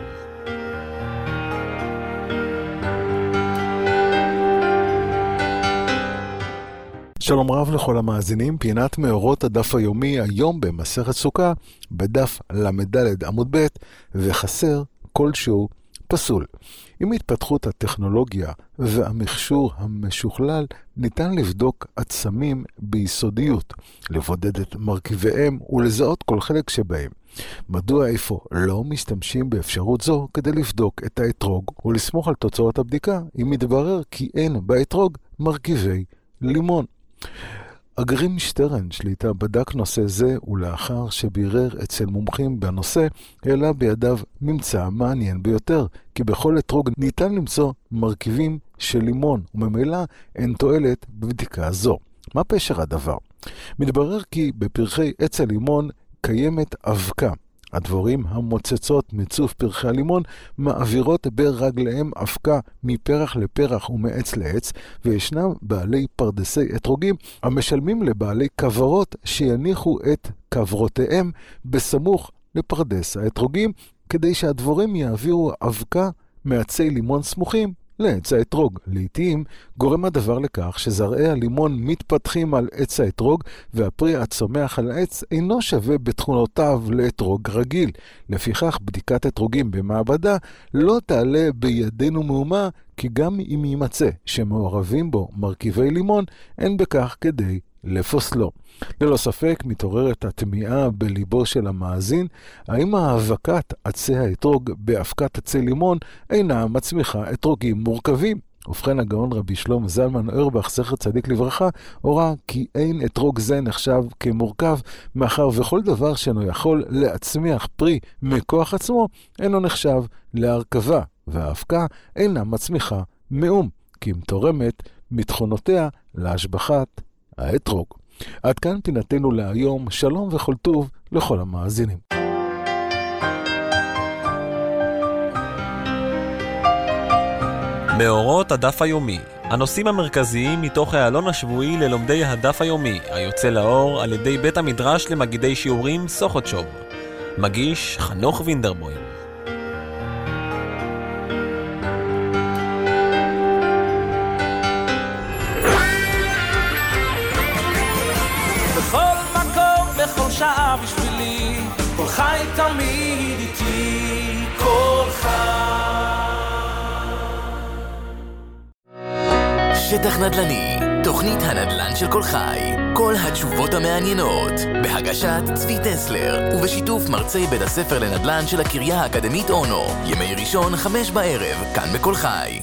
L: שלום רב לכל המאזינים, פינת מאורות הדף היומי היום במסכת סוכה, בדף למדלת עמוד ב', וחסר כלשהו פסול. עם התפתחות הטכנולוגיה והמכשור המשוכלל, ניתן לבדוק עצמים ביסודיות, לבודד את מרכיביהם ולזהות כל חלק שבהם. מדוע איפה לא משתמשים באפשרות זו כדי לבדוק את האתרוג ולסמוך על תוצאות הבדיקה, אם מתברר כי אין באתרוג מרכיבי לימון? אגרים שטרן שליטה בדק נושא זה, ולאחר שבירר אצל מומחים בנושא, העלה בידיו ממצא מעניין ביותר, כי בכל אתרוג ניתן למצוא מרכיבים של לימון, וממילא אין תועלת בבדיקה זו. מה פשר הדבר? מתברר כי בפרחי עץ הלימון קיימת אבקה. הדבורים המוצצות מצוף פרחי הלימון מעבירות ברגליהם אבקה מפרח לפרח ומעץ לעץ, וישנם בעלי פרדסי אתרוגים המשלמים לבעלי כברות שיניחו את כברותיהם בסמוך לפרדס האתרוגים, כדי שהדבורים יעבירו אבקה מעצי לימון סמוכים לעץ האתרוג. לעתים גורם הדבר לכך שזרעי הלימון מתפתחים על עץ האתרוג, והפרי הצומח על העץ אינו שווה בתכונותיו לאתרוג רגיל. לפיכך בדיקת אתרוגים במעבדה לא תעלה בידינו מאומה, כי גם אם יימצא שמעורבים בו מרכיבי לימון, אין בכך כדי לפוסלו. ללא ספק מתעוררת התמיהה בליבו של המאזין, האם האבקת עצי האתרוג באבקת עצי לימון אינה מצמיחה אתרוגים מורכבים? ובכן, הגאון רבי שלמה זלמן אוירבך זכר צדיק לברכה הורה כי אין אתרוג זה נחשב כמורכב, מאחר וכל דבר שאינו יכול להצמיח פרי מכוח עצמו אינו נחשב להרכבה, והאבקה אינה מצמיחה מאום, כי אם תורמת מתכונותיה להשבחת האתרוג. עד כאן פינתנו להיום, שלום וכל טוב לכל המאזינים.
H: מאורות הדף היומי, הנושאים המרכזיים מתוך העלון השבועי ללומדי הדף היומי, היוצא לאור על ידי בית המדרש למגידי שיעורים סוכותשוב. מגיש חנוך וינדרבוים.
F: בכל שעה בשבילי, כל חי תמיד איתי, כל חי.
X: שטח נדל"ני, תוכנית הנדל"ן של כל חי, כל התשובות המעניינות, בהגשת צבי טסלר, ובשיתוף מרצי בית הספר לנדל"ן של הקריה האקדמית אונו, ימי ראשון 5 בערב, כאן בכל חי.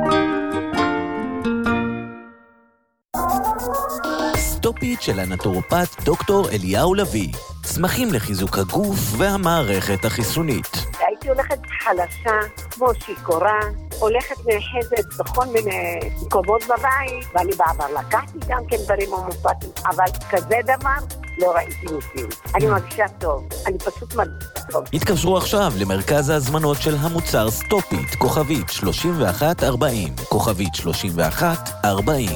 M: סטופית של הנטורופט דוקטור אליהו לוי. צמחים לחיזוק הגוף והמערכת החיסונית.
N: הייתי הולכת חלשה, כמו שיכורה, הולכת נאחזת בכל מיני מקומות בבית, ואני בעבר לקחתי גם כן דברים הומופטיים, אבל כזה דבר לא ראיתי ניסים. אני מרגישה טוב, אני פשוט מרגישה טוב.
M: התקשרו עכשיו למרכז ההזמנות של המוצר סטופית, כוכבית 3140, כוכבית 3140.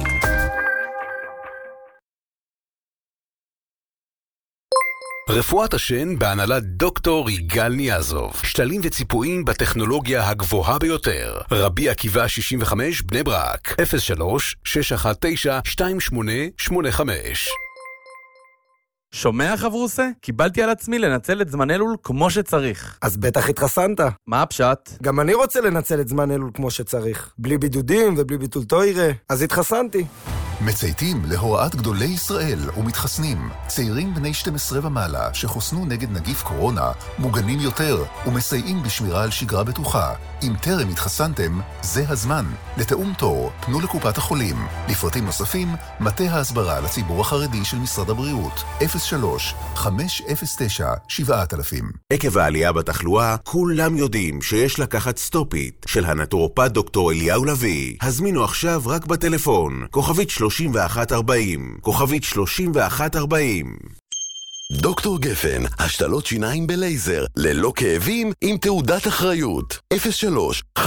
E: רפואת השן בהנהלת דוקטור יגאל ניאזוב. שתלים וציפויים בטכנולוגיה הגבוהה ביותר. רבי עקיבא 65 בני ברק 03-619-2885.
O: שומע חברוסה? קיבלתי על עצמי לנצל את זמן אלול כמו שצריך.
P: אז בטח התחסנת.
O: מה הפשט?
P: גם אני רוצה לנצל את זמן אלול כמו שצריך. בלי בידודים ובלי ביטול תוירה. אז התחסנתי.
W: מצייתים להוראת גדולי ישראל ומתחסנים. צעירים בני 12 ומעלה שחוסנו נגד נגיף קורונה מוגנים יותר ומסייעים בשמירה על שגרה בטוחה. אם טרם התחסנתם, זה הזמן. לתאום תור, פנו לקופת החולים. לפרטים נוספים, מטה ההסברה לציבור החרדי של משרד הבריאות. 03-509-7000.
J: עקב העלייה בתחלואה, כולם יודעים שיש לקחת סטופית של הנטורופט דוקטור אליהו לוי. הזמינו עכשיו רק בטלפון, כוכבית 3140, כוכבית 3140.
K: דוקטור גפן, השתלות שיניים בלייזר, ללא כאבים, עם תעודת אחריות. 03-570-7575.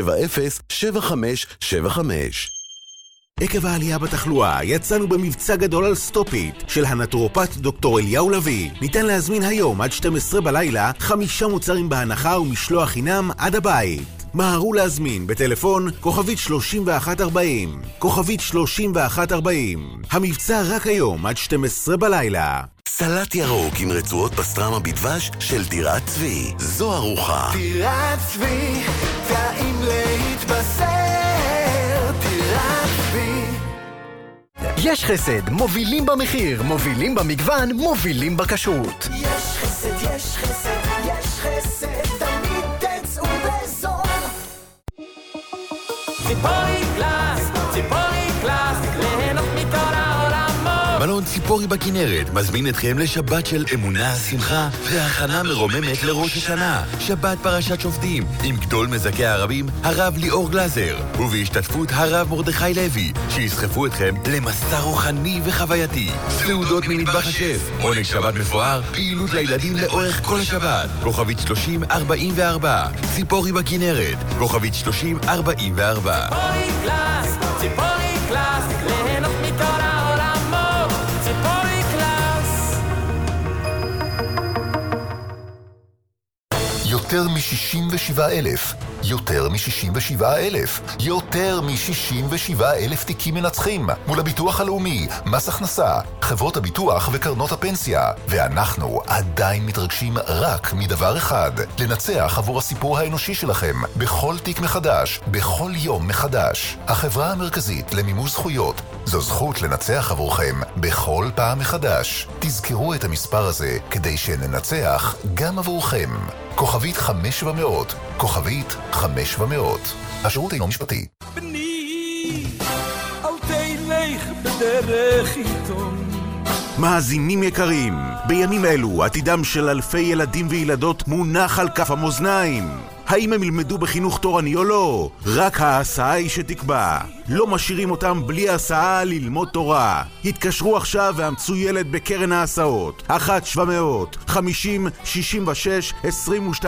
J: עקב העלייה בתחלואה, יצאנו במבצע גדול על סטופית של הנטורופט דוקטור אליהו לוי. ניתן להזמין היום עד 12 בלילה 5 מוצרים בהנחה ומשלוח חינם עד הבית. מהרו להזמין בטלפון כוכבית 3140, כוכבית 3140. המבצע רק היום עד 12 בלילה.
K: סלט ירוק עם רצועות פסטרמה בדבש של טירת צבי. זו ארוחה.
C: טירת צבי, טעים להתבשר. טירת צבי.
Q: יש חסד, מובילים במחיר, מובילים במגוון, מובילים בכשרות.
C: יש חסד, יש חסד, יש חסד, תמיד תצאו בזול. ציפורי קלאס, ליהנות מכל העולמות.
I: מלון ציפורי בכנרת מזמין אתכם לשבת של אמונה, שמחה והכנה מרוממת לראש השנה. שבת פרשת שופטים עם גדול מזכי הרבים, הרב ליאור גלזר, ובהשתתפות הרב מרדכי לוי, שיסחפו אתכם למסע רוחני וחווייתי. סעודות ממטבח השף, עונג שבת מפואר, פעילות לילדים לאורך כל השבת. כוכבית 3044, ציפורי בכנרת, כוכבית 3044.
C: ציפורי קלאס, ליהנות מכל העולמות. ציפורי קלאס.
W: יותר מ-67,000, יותר מ-67,000, יותר מ-67,000 תיקים מנצחים מול הביטוח הלאומי, מס הכנסה, חברות הביטוח וקרנות הפנסיה. ואנחנו עדיין מתרגשים רק מדבר אחד, לנצח עבור הסיפור האנושי שלכם בכל תיק מחדש, בכל יום מחדש. החברה המרכזית למימוש זכויות, זו זכות לנצח עבורכם בכל פעם מחדש. תזכרו את המספר הזה כדי שננצח גם עבורכם. כוכבית 500, כוכבית 500. השירות אינו משפטי.
F: בני, אל תלך בדרך עיתון.
J: מאזינים יקרים, בימים אלו עתידם של אלפי ילדים וילדות מונח על כף המאזניים. האם הם ילמדו בחינוך תורני או לא? רק ההסעה היא שתקבע. לא משאירים אותם בלי הסעה ללמוד תורה. התקשרו עכשיו ואמצו ילד בקרן ההסעות. 1-700-50-66-22.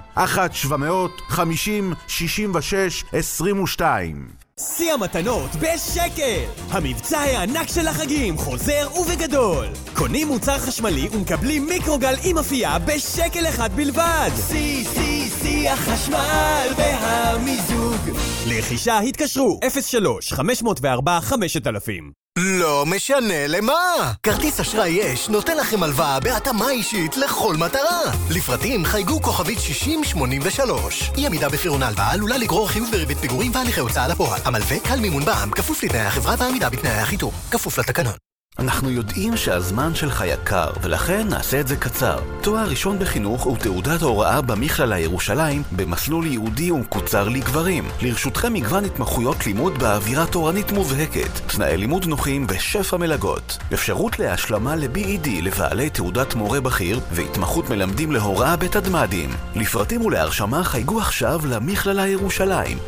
J: 1-700-50-66-22.
R: שיא המתנות בשקל! המבצע הענק של החגים חוזר ובגדול! קונים מוצר חשמלי ומקבלים מיקרוגל עם אפייה בשקל אחד בלבד! שיא החשמל והמיזוג! לרכישה התקשרו 03-504-5000.
Q: לא משנה למה! כרטיס אשראי יש נותן לכם הלוואה בהתאמה אישית לכל מטרה. לפרטים חייגו כוכבית 6083. אי עמידה בפירעון ההלוואה עלולה לגרור חיוב בריבית פיגורים והליכי הוצאה לפועל. המלווה קל מימון בע"מ, כפוף לתנאי החברה ועמידה בתנאי החיתום, כפוף לתקנון.
S: אנחנו יודעים שהזמן שלך יקר, ולכן נעשה את זה קצר. תואר ראשון בחינוך ותעודת הוראה במכללה ירושלים במסלול ייעודי ומקוצר לגברים. לרשותכם מגוון התמחויות לימוד באווירה תורנית מובהקת, תנאי לימוד נוחים ושפע מלגות. אפשרות להשלמה ל-BED לבעלי תעודת מורה בכיר והתמחות מלמדים להוראה בתדמדים. לפרטים ולהרשמה חייגו עכשיו למכללה ירושלים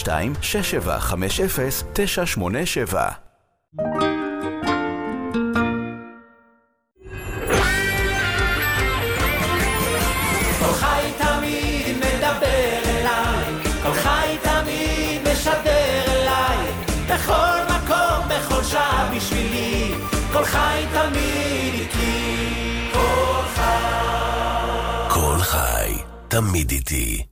S: 02-6750-987.
C: כל חי תמיד מדבר אליי, כל חי תמיד משדר אליי, בכל מקום, בכל שעה בשבילי, כל חי תמיד איתי, כל חי.
E: כל חי תמיד איתי.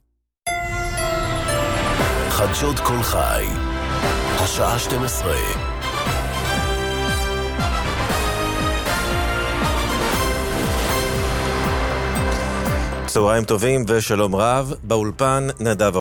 E: חדשות כל חי, השעה 12.
A: צהריים טובים ושלום רב, באולפן נדב